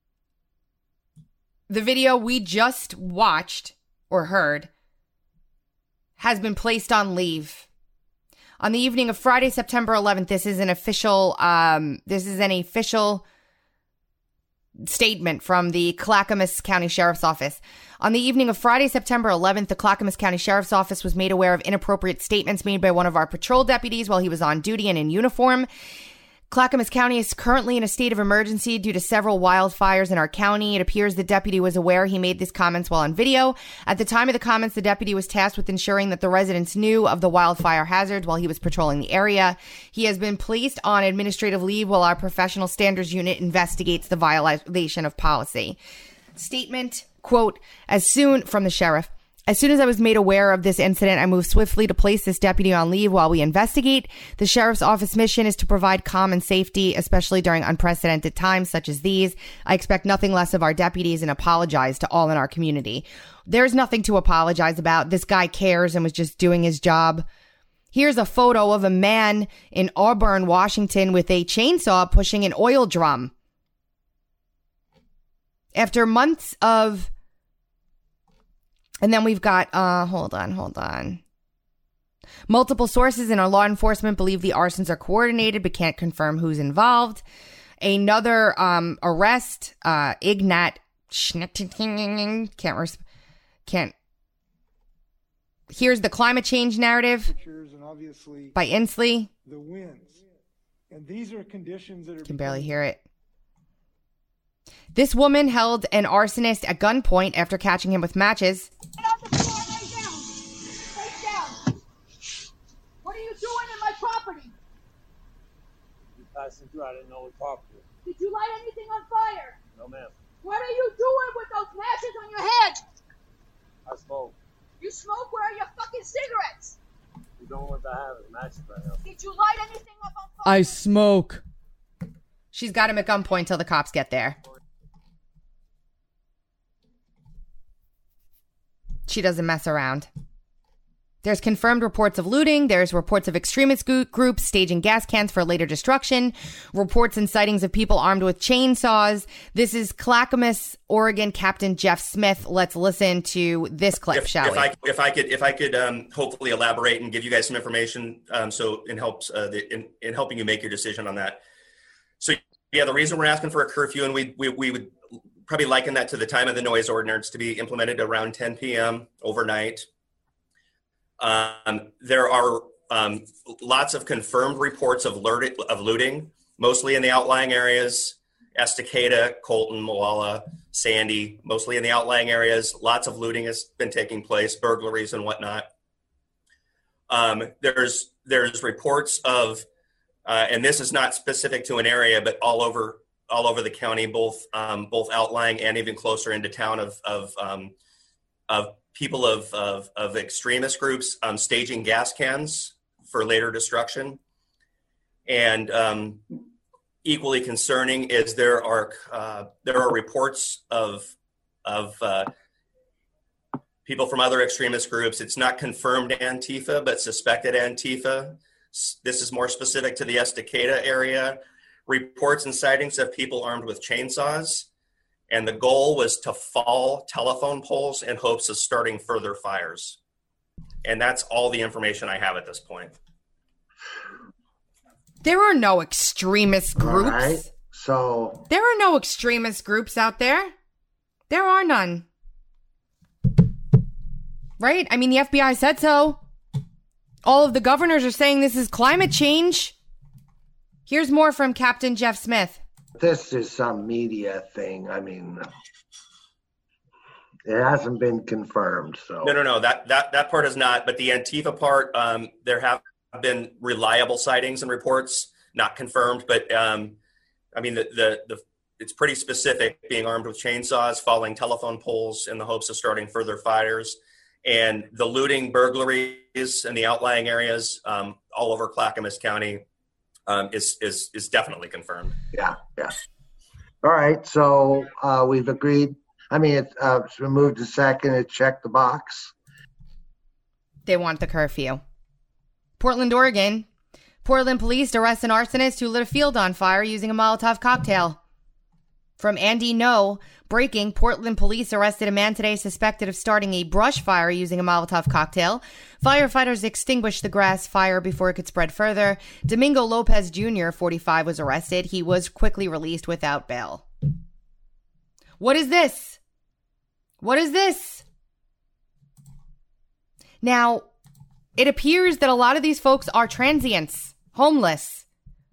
the video we just watched or heard has been placed on leave. On the evening of Friday, September eleventh, this is an official, um, this is an official statement from the Clackamas County Sheriff's Office. On the evening of Friday, September eleventh, the Clackamas County Sheriff's Office was made aware of inappropriate statements made by one of our patrol deputies while he was on duty and in uniform. Clackamas County is currently in a state of emergency due to several wildfires in our county. It appears the deputy was aware he made these comments while on video. At the time of the comments, the deputy was tasked with ensuring that the residents knew of the wildfire hazards while he was patrolling the area. He has been placed on administrative leave while our professional standards unit investigates the violation of policy. Statement, quote, as soon, from the sheriff, as soon as I was made aware of this incident, I moved swiftly to place this deputy on leave while we investigate. The sheriff's office mission is to provide calm and safety, especially during unprecedented times such as these. I expect nothing less of our deputies and apologize to all in our community. There's nothing to apologize about. This guy cares and was just doing his job. Here's a photo of a man in Auburn, Washington with a chainsaw pushing an oil drum. After months of... And then we've got, uh, hold on, hold on. Multiple sources in our law enforcement believe the arsons are coordinated, but can't confirm who's involved. Another um, arrest, uh, Ignat, can't, res- can't. Here's the climate change narrative by Inslee. The winds. And these are conditions that are... Can barely hear it. This woman held an arsonist at gunpoint after catching him with matches. Get on the floor, lay down. Lay down. What are you doing in my property? You passing through, I didn't know what property. Did you light anything on fire? No, ma'am. What are you doing with those matches on your head? I smoke. You smoke? Where are your fucking cigarettes? You don't want to have it, matches right now. Did you light anything up on fire? I smoke. She's got him at gunpoint till the cops get there. She doesn't mess around. There's confirmed reports of looting. There's reports of extremist go- groups staging gas cans for later destruction. Reports and sightings of people armed with chainsaws. This is Clackamas, Oregon Captain Jeff Smith. Let's listen to this clip, if, shall if we? I, if I could, if I could um, hopefully elaborate and give you guys some information, um, so it helps uh, the, in, in helping you make your decision on that. So yeah, the reason we're asking for a curfew, and we we, we would probably liken that to the time of the noise ordinance to be implemented around ten p.m. overnight. Um, there are um, lots of confirmed reports of, alert- of looting, mostly in the outlying areas, Estacada, Colton, Moala, Sandy, mostly in the outlying areas. Lots of looting has been taking place, burglaries and whatnot. Um, there's there's reports of, uh, and this is not specific to an area, but all over all over the county, both um, both outlying and even closer into town of of um, of people of, of, of extremist groups um, staging gas cans for later destruction. And um, equally concerning is there are uh, there are reports of, of uh, people from other extremist groups. It's not confirmed Antifa, but suspected Antifa. This is more specific to the Estacada area. Reports and sightings of people armed with chainsaws. And the goal was to fall telephone poles in hopes of starting further fires. And that's all the information I have at this point. There are no extremist groups. All right. So there are no extremist groups out there. There are none. Right? I mean, the F B I said so. All of the governors are saying this is climate change. Here's more from Captain Jeff Smith. This is some media thing. I mean, it hasn't been confirmed. So no, no, no. That that that part is not. But the Antifa part, um, there have been reliable sightings and reports, not confirmed. But um, I mean, the, the the it's pretty specific. Being armed with chainsaws, falling telephone poles in the hopes of starting further fires, and the looting, burglaries in the outlying areas um, all over Clackamas County. Um, is is is definitely confirmed. Yeah, yeah. All right, so uh, we've agreed. I mean, it's, uh, it's been moved to second. It checked the box. They want the curfew. Portland, Oregon. Portland police arrest an arsonist who lit a field on fire using a Molotov cocktail. From Andy No, breaking, Portland police arrested a man today suspected of starting a brush fire using a Molotov cocktail. Firefighters extinguished the grass fire before it could spread further. Domingo Lopez Junior, forty-five, was arrested. He was quickly released without bail. What is this? What is this? Now, it appears that a lot of these folks are transients, homeless.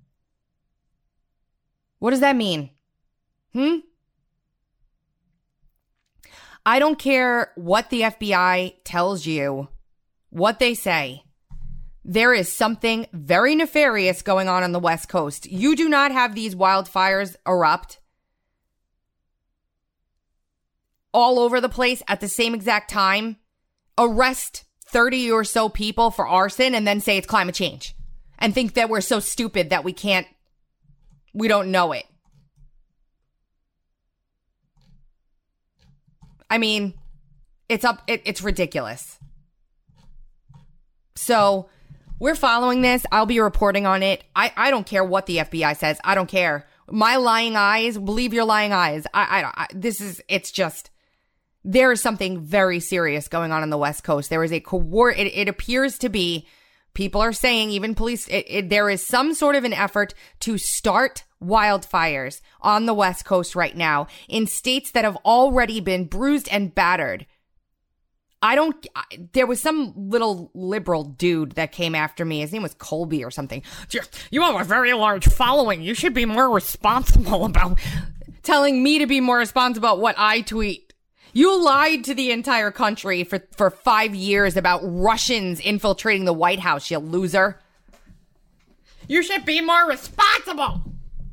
What does that mean? Hmm? I don't care what the F B I tells you, what they say. There is something very nefarious going on on the West Coast. You do not have these wildfires erupt all over the place at the same exact time, arrest thirty or so people for arson, and then say it's climate change and think that we're so stupid that we can't, we don't know it. I mean, it's up, it, it's ridiculous. So we're following this. I'll be reporting on it. I, I don't care what the F B I says. I don't care. My lying eyes, believe your lying eyes. I, I, I this is, it's just, there is something very serious going on on the West Coast. There is a coor, it, it appears to be, people are saying, even police, it, it, there is some sort of an effort to start wildfires on the West Coast right now in states that have already been bruised and battered. I don't, I, there was some little liberal dude that came after me. His name was Colby or something. You have a very large following. You should be more responsible about telling me to be more responsible about what I tweet. You lied to the entire country for, for five years about Russians infiltrating the White House, you loser. You should be more responsible.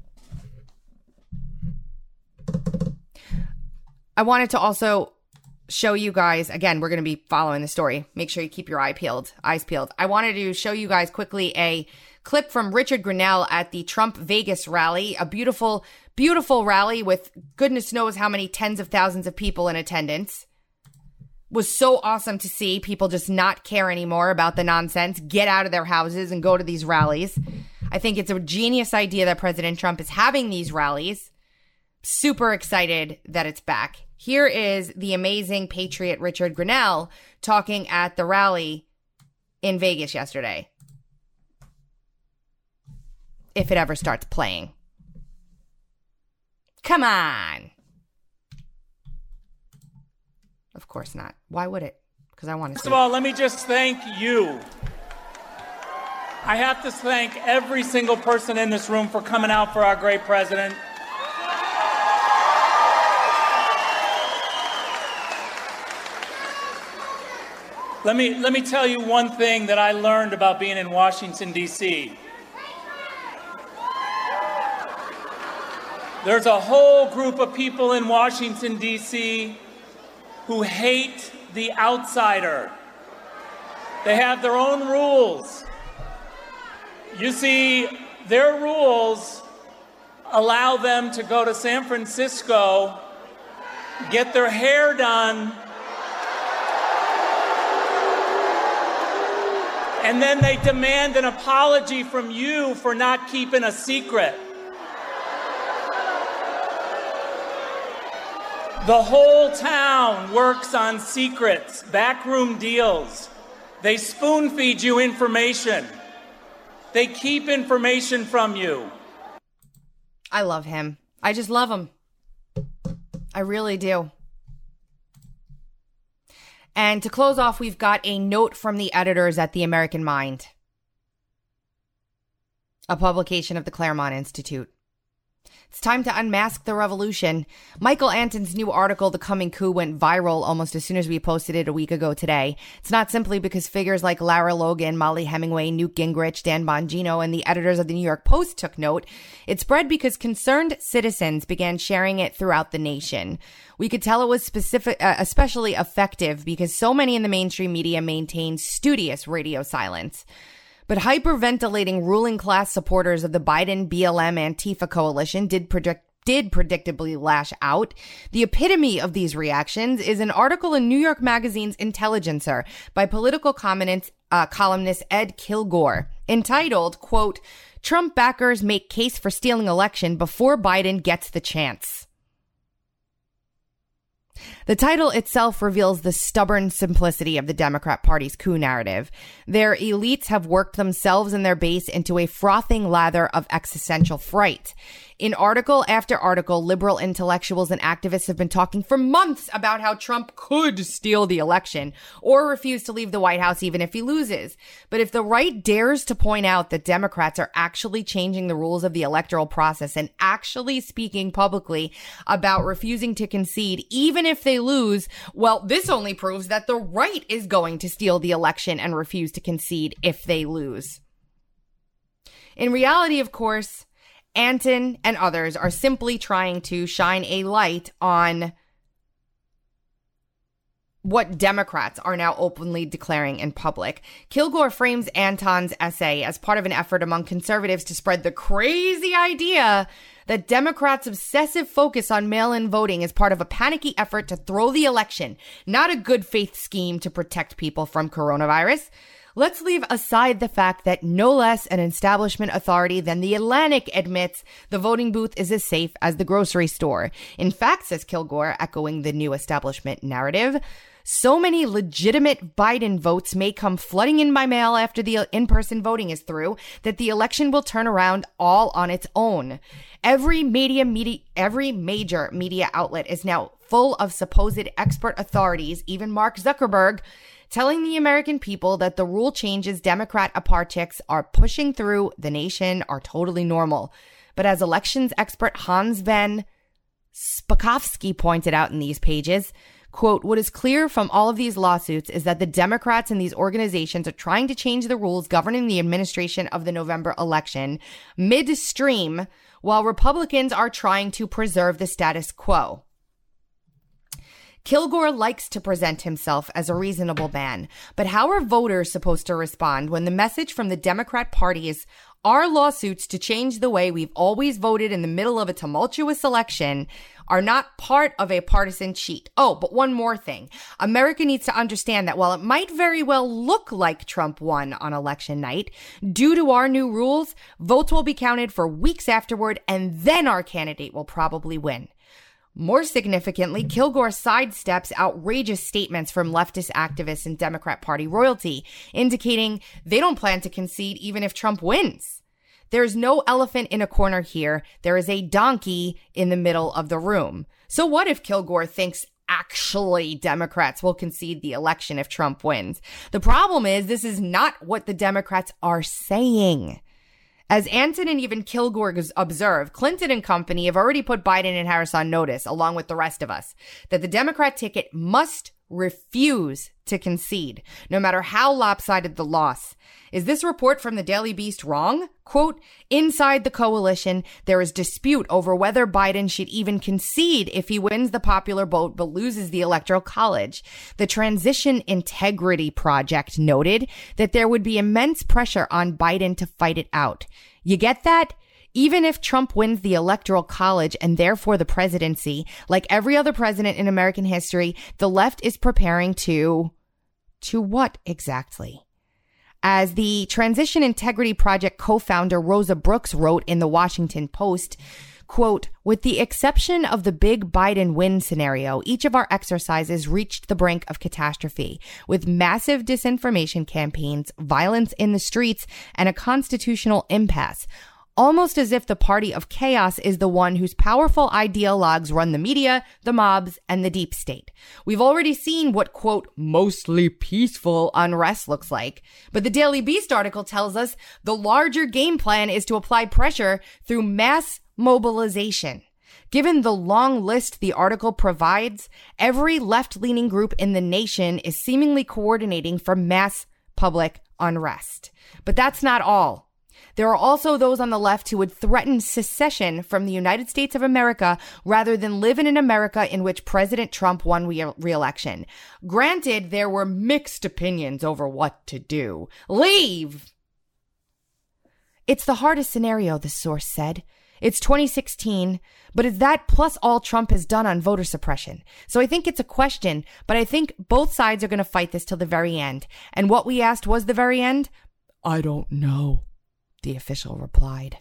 I wanted to also show you guys, again, we're going to be following the story. Make sure you keep your eye peeled, eyes peeled. I wanted to show you guys quickly a clip from Richard Grenell at the Trump Vegas rally, a beautiful, beautiful rally with goodness knows how many tens of thousands of people in attendance. was so awesome to see people just not care anymore about the nonsense, get out of their houses and go to these rallies. I think it's a genius idea that President Trump is having these rallies. Super excited that it's back. Here is the amazing patriot Richard Grenell talking at the rally in Vegas yesterday. If it ever starts playing. Come on. Of course not. Why would it? Because I want to. First of all, let me just thank you. I have to thank every single person in this room for coming out for our great president. Let me, let me tell you one thing that I learned about being in Washington, D C There's a whole group of people in Washington, D C who hate the outsider. They have their own rules. You see, their rules allow them to go to San Francisco, get their hair done, and then they demand an apology from you for not keeping a secret. The whole town works on secrets, backroom deals. They spoon feed you information. They keep information from you. I love him. I just love him. I really do. And to close off, we've got a note from the editors at The American Mind, a publication of the Claremont Institute. It's time to unmask the revolution. Michael Anton's new article, The Coming Coup, went viral almost as soon as we posted it a week ago today. It's not simply because figures like Lara Logan, Molly Hemingway, Newt Gingrich, Dan Bongino, and the editors of the New York Post took note. It spread because concerned citizens began sharing it throughout the nation. We could tell it was specific, uh, especially effective because so many in the mainstream media maintained studious radio silence. But hyperventilating ruling class supporters of the Biden B L M Antifa coalition did predict did predictably lash out. The epitome of these reactions is an article in New York Magazine's Intelligencer by political columnist, uh, columnist Ed Kilgore, entitled, quote, "Trump backers make case for stealing election before Biden gets the chance." The title itself reveals the stubborn simplicity of the Democrat Party's coup narrative. Their elites have worked themselves and their base into a frothing lather of existential fright. In article after article, liberal intellectuals and activists have been talking for months about how Trump could steal the election or refuse to leave the White House even if he loses. But if the right dares to point out that Democrats are actually changing the rules of the electoral process and actually speaking publicly about refusing to concede even if they lose, well, this only proves that the right is going to steal the election and refuse to concede if they lose. In reality, of course, Anton and others are simply trying to shine a light on what Democrats are now openly declaring in public. Kilgore frames Anton's essay as part of an effort among conservatives to spread the crazy idea that Democrats' obsessive focus on mail-in voting is part of a panicky effort to throw the election, not a good faith scheme to protect people from coronavirus. Let's leave aside the fact that no less an establishment authority than The Atlantic admits the voting booth is as safe as the grocery store. In fact, says Kilgore, echoing the new establishment narrative, so many legitimate Biden votes may come flooding in by mail after the in-person voting is through that the election will turn around all on its own. Every media, media, every major media outlet is now full of supposed expert authorities, even Mark Zuckerberg, telling the American people that the rule changes Democrat apartics are pushing through the nation are totally normal. But as elections expert Hans van Spakovsky pointed out in these pages, quote, "What is clear from all of these lawsuits is that the Democrats and these organizations are trying to change the rules governing the administration of the November election midstream, while Republicans are trying to preserve the status quo." Kilgore likes to present himself as a reasonable man, but how are voters supposed to respond when the message from the Democrat Party is Our lawsuits to change the way we've always voted in the middle of a tumultuous election are not part of a partisan cheat. Oh, but one more thing. America needs to understand that while it might very well look like Trump won on election night, due to our new rules, votes will be counted for weeks afterward, and then our candidate will probably win. More significantly, Kilgore sidesteps outrageous statements from leftist activists and Democrat Party royalty, indicating they don't plan to concede even if Trump wins. There is no elephant in a corner here. There is a donkey in the middle of the room. So what if Kilgore thinks actually Democrats will concede the election if Trump wins? The problem is this is not what the Democrats are saying. As Anton and even Kilgore observe, Clinton and company have already put Biden and Harris on notice, along with the rest of us, that the Democrat ticket must refuse to concede, no matter how lopsided the loss. Is this report from the Daily Beast wrong? Quote, inside the coalition, there is dispute over whether Biden should even concede if he wins the popular vote but loses the Electoral College. The Transition Integrity Project noted that there would be immense pressure on Biden to fight it out. You get that? Even if Trump wins the Electoral College and therefore the presidency, like every other president in American history, the left is preparing to... To what exactly? As the Transition Integrity Project co-founder Rosa Brooks wrote in the Washington Post, quote, with the exception of the big Biden win scenario, each of our exercises reached the brink of catastrophe, with massive disinformation campaigns, violence in the streets, and a constitutional impasse. Almost as if the party of chaos is the one whose powerful ideologues run the media, the mobs, and the deep state. We've already seen what, quote, mostly peaceful unrest looks like. But the Daily Beast article tells us the larger game plan is to apply pressure through mass mobilization. Given the long list the article provides, every left-leaning group in the nation is seemingly coordinating for mass public unrest. But that's not all. There are also those on the left who would threaten secession from the United States of America rather than live in an America in which President Trump won re- re-election. Granted, there were mixed opinions over what to do. Leave! It's the hardest scenario, the source said. It's twenty sixteen, but it's that plus all Trump has done on voter suppression. So I think it's a question, but I think both sides are going to fight this till the very end. And what we asked was the very end? I don't know, the official replied.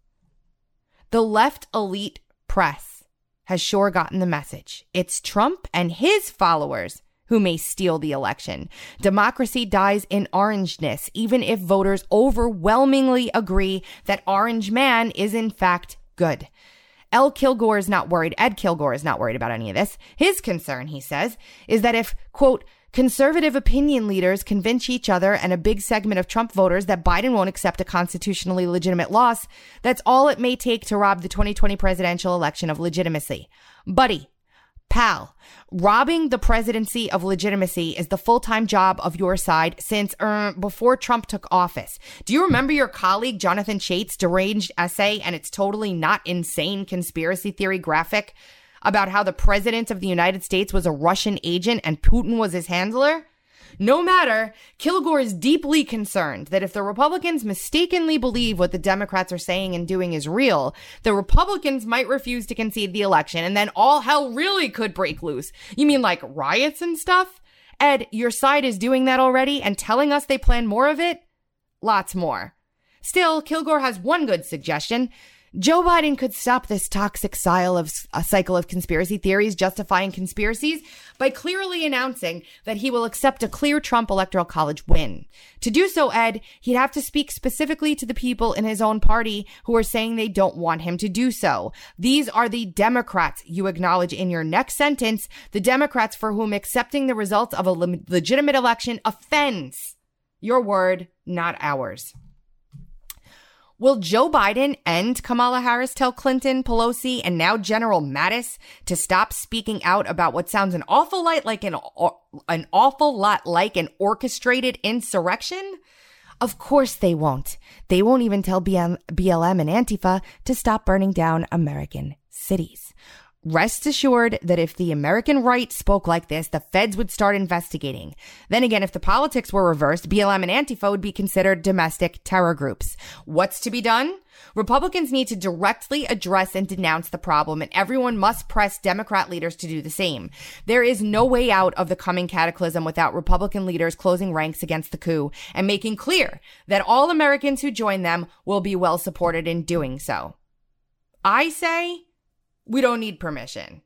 The left elite press has sure gotten the message. It's Trump and his followers who may steal the election. Democracy dies in orangeness, even if voters overwhelmingly agree that Orange Man is in fact good. L. Kilgore is not worried. Ed Kilgore is not worried about any of this. His concern, he says, is that if, quote, conservative opinion leaders convince each other and a big segment of Trump voters that Biden won't accept a constitutionally legitimate loss, that's all it may take to rob the twenty twenty presidential election of legitimacy. Buddy, pal, robbing the presidency of legitimacy is the full-time job of your side since uh, before Trump took office. Do you remember your colleague Jonathan Chait's deranged essay and its totally not insane conspiracy theory graphic about how the president of the United States was a Russian agent and Putin was his handler? No matter, Kilgore is deeply concerned that if the Republicans mistakenly believe what the Democrats are saying and doing is real, the Republicans might refuse to concede the election and then all hell really could break loose. You mean like riots and stuff? Ed, your side is doing that already and telling us they plan more of it? Lots more. Still, Kilgore has one good suggestion. Joe Biden could stop this toxic cycle of, a cycle of conspiracy theories justifying conspiracies by clearly announcing that he will accept a clear Trump Electoral College win. To do so, Ed, he'd have to speak specifically to the people in his own party who are saying they don't want him to do so. These are the Democrats you acknowledge in your next sentence, the Democrats for whom accepting the results of a le- legitimate election offends. Your word, not ours. Will Joe Biden and Kamala Harris tell Clinton, Pelosi, and now General Mattis to stop speaking out about what sounds an awful lot like an, an awful lot like an orchestrated insurrection? Of course they won't. They won't even tell B L M and Antifa to stop burning down American cities. Rest assured that if the American right spoke like this, the feds would start investigating. Then again, if the politics were reversed, B L M and Antifa would be considered domestic terror groups. What's to be done? Republicans need to directly address and denounce the problem, and everyone must press Democrat leaders to do the same. There is no way out of the coming cataclysm without Republican leaders closing ranks against the coup and making clear that all Americans who join them will be well supported in doing so. I say we don't need permission.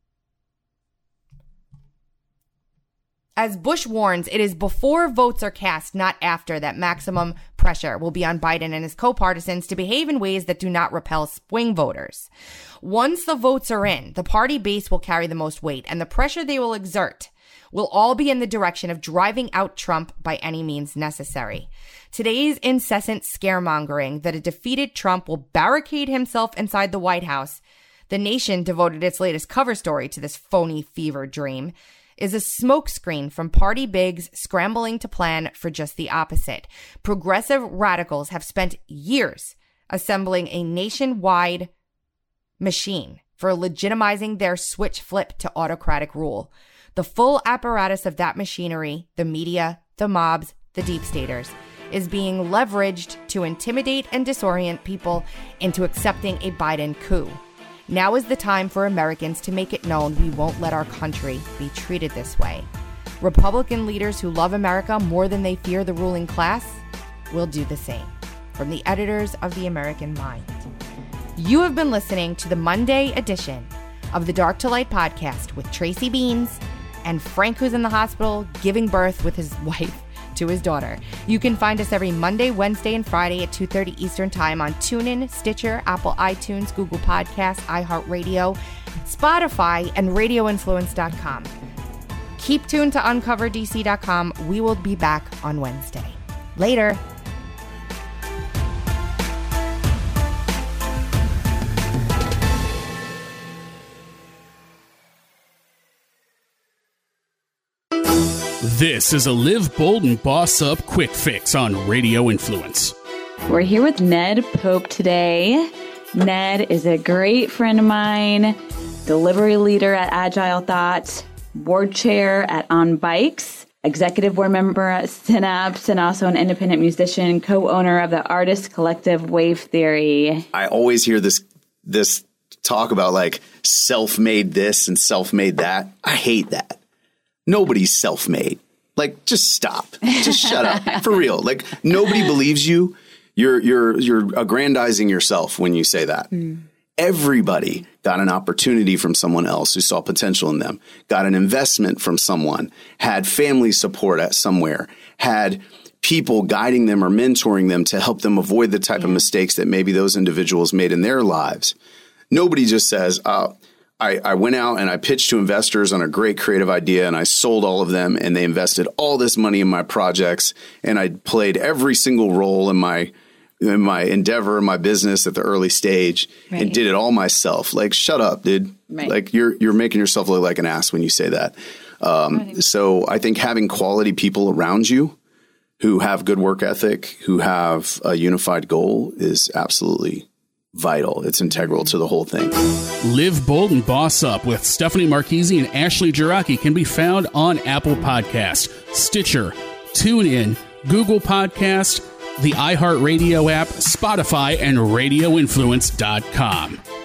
As Bush warns, it is before votes are cast, not after, that maximum pressure will be on Biden and his co-partisans to behave in ways that do not repel swing voters. Once the votes are in, the party base will carry the most weight, and the pressure they will exert will all be in the direction of driving out Trump by any means necessary. Today's incessant scaremongering that a defeated Trump will barricade himself inside the White House, The Nation devoted its latest cover story to this phony fever dream, is a smokescreen from party bigs scrambling to plan for just the opposite. Progressive radicals have spent years assembling a nationwide machine for legitimizing their switch flip to autocratic rule. The full apparatus of that machinery, the media, the mobs, the deep staters, is being leveraged to intimidate and disorient people into accepting a Biden coup. Now is the time for Americans to make it known we won't let our country be treated this way. Republican leaders who love America more than they fear the ruling class will do the same. From the editors of The American Mind. You have been listening to the Monday edition of the Dark to Light podcast with Tracy Beans and Frank, who's in the hospital giving birth with his wife to his daughter. You can find us every Monday, Wednesday, and Friday at two thirty Eastern Time on TuneIn, Stitcher, Apple iTunes, Google Podcasts, iHeartRadio, Spotify, and radio influence dot com. Keep tuned to uncover d c dot com. We will be back on Wednesday. Later. This is a Live Bold and Boss Up quick fix on Radio Influence. We're here with Ned Pope today. Ned is a great friend of mine, delivery leader at Agile Thought, board chair at On Bikes, executive board member at Synapse, and also an independent musician, co-owner of the artist collective Wave Theory. I always hear this this talk about like self-made this and self-made that. I hate that. Nobody's self-made. Like, just stop. Just shut up. For real. Like, nobody believes you. You're you're you're aggrandizing yourself when you say that. Mm. Everybody got an opportunity from someone else who saw potential in them, got an investment from someone, had family support at somewhere, had people guiding them or mentoring them to help them avoid the type yeah. of mistakes that maybe those individuals made in their lives. Nobody just says, oh, I, I went out and I pitched to investors on a great creative idea and I sold all of them and they invested all this money in my projects and I played every single role in my in my endeavor, my business at the early stage right. and did it all myself. Like, shut up, dude. Right. Like you're you're making yourself look like an ass when you say that. Um, so I think having quality people around you who have good work ethic, who have a unified goal is absolutely vital. It's integral to the whole thing. Live Bold and Boss Up with Stephanie Marchese and Ashley Jiraki can be found on Apple Podcasts, Stitcher, TuneIn, Google Podcast, the iHeartRadio app, Spotify, and radio influence dot com.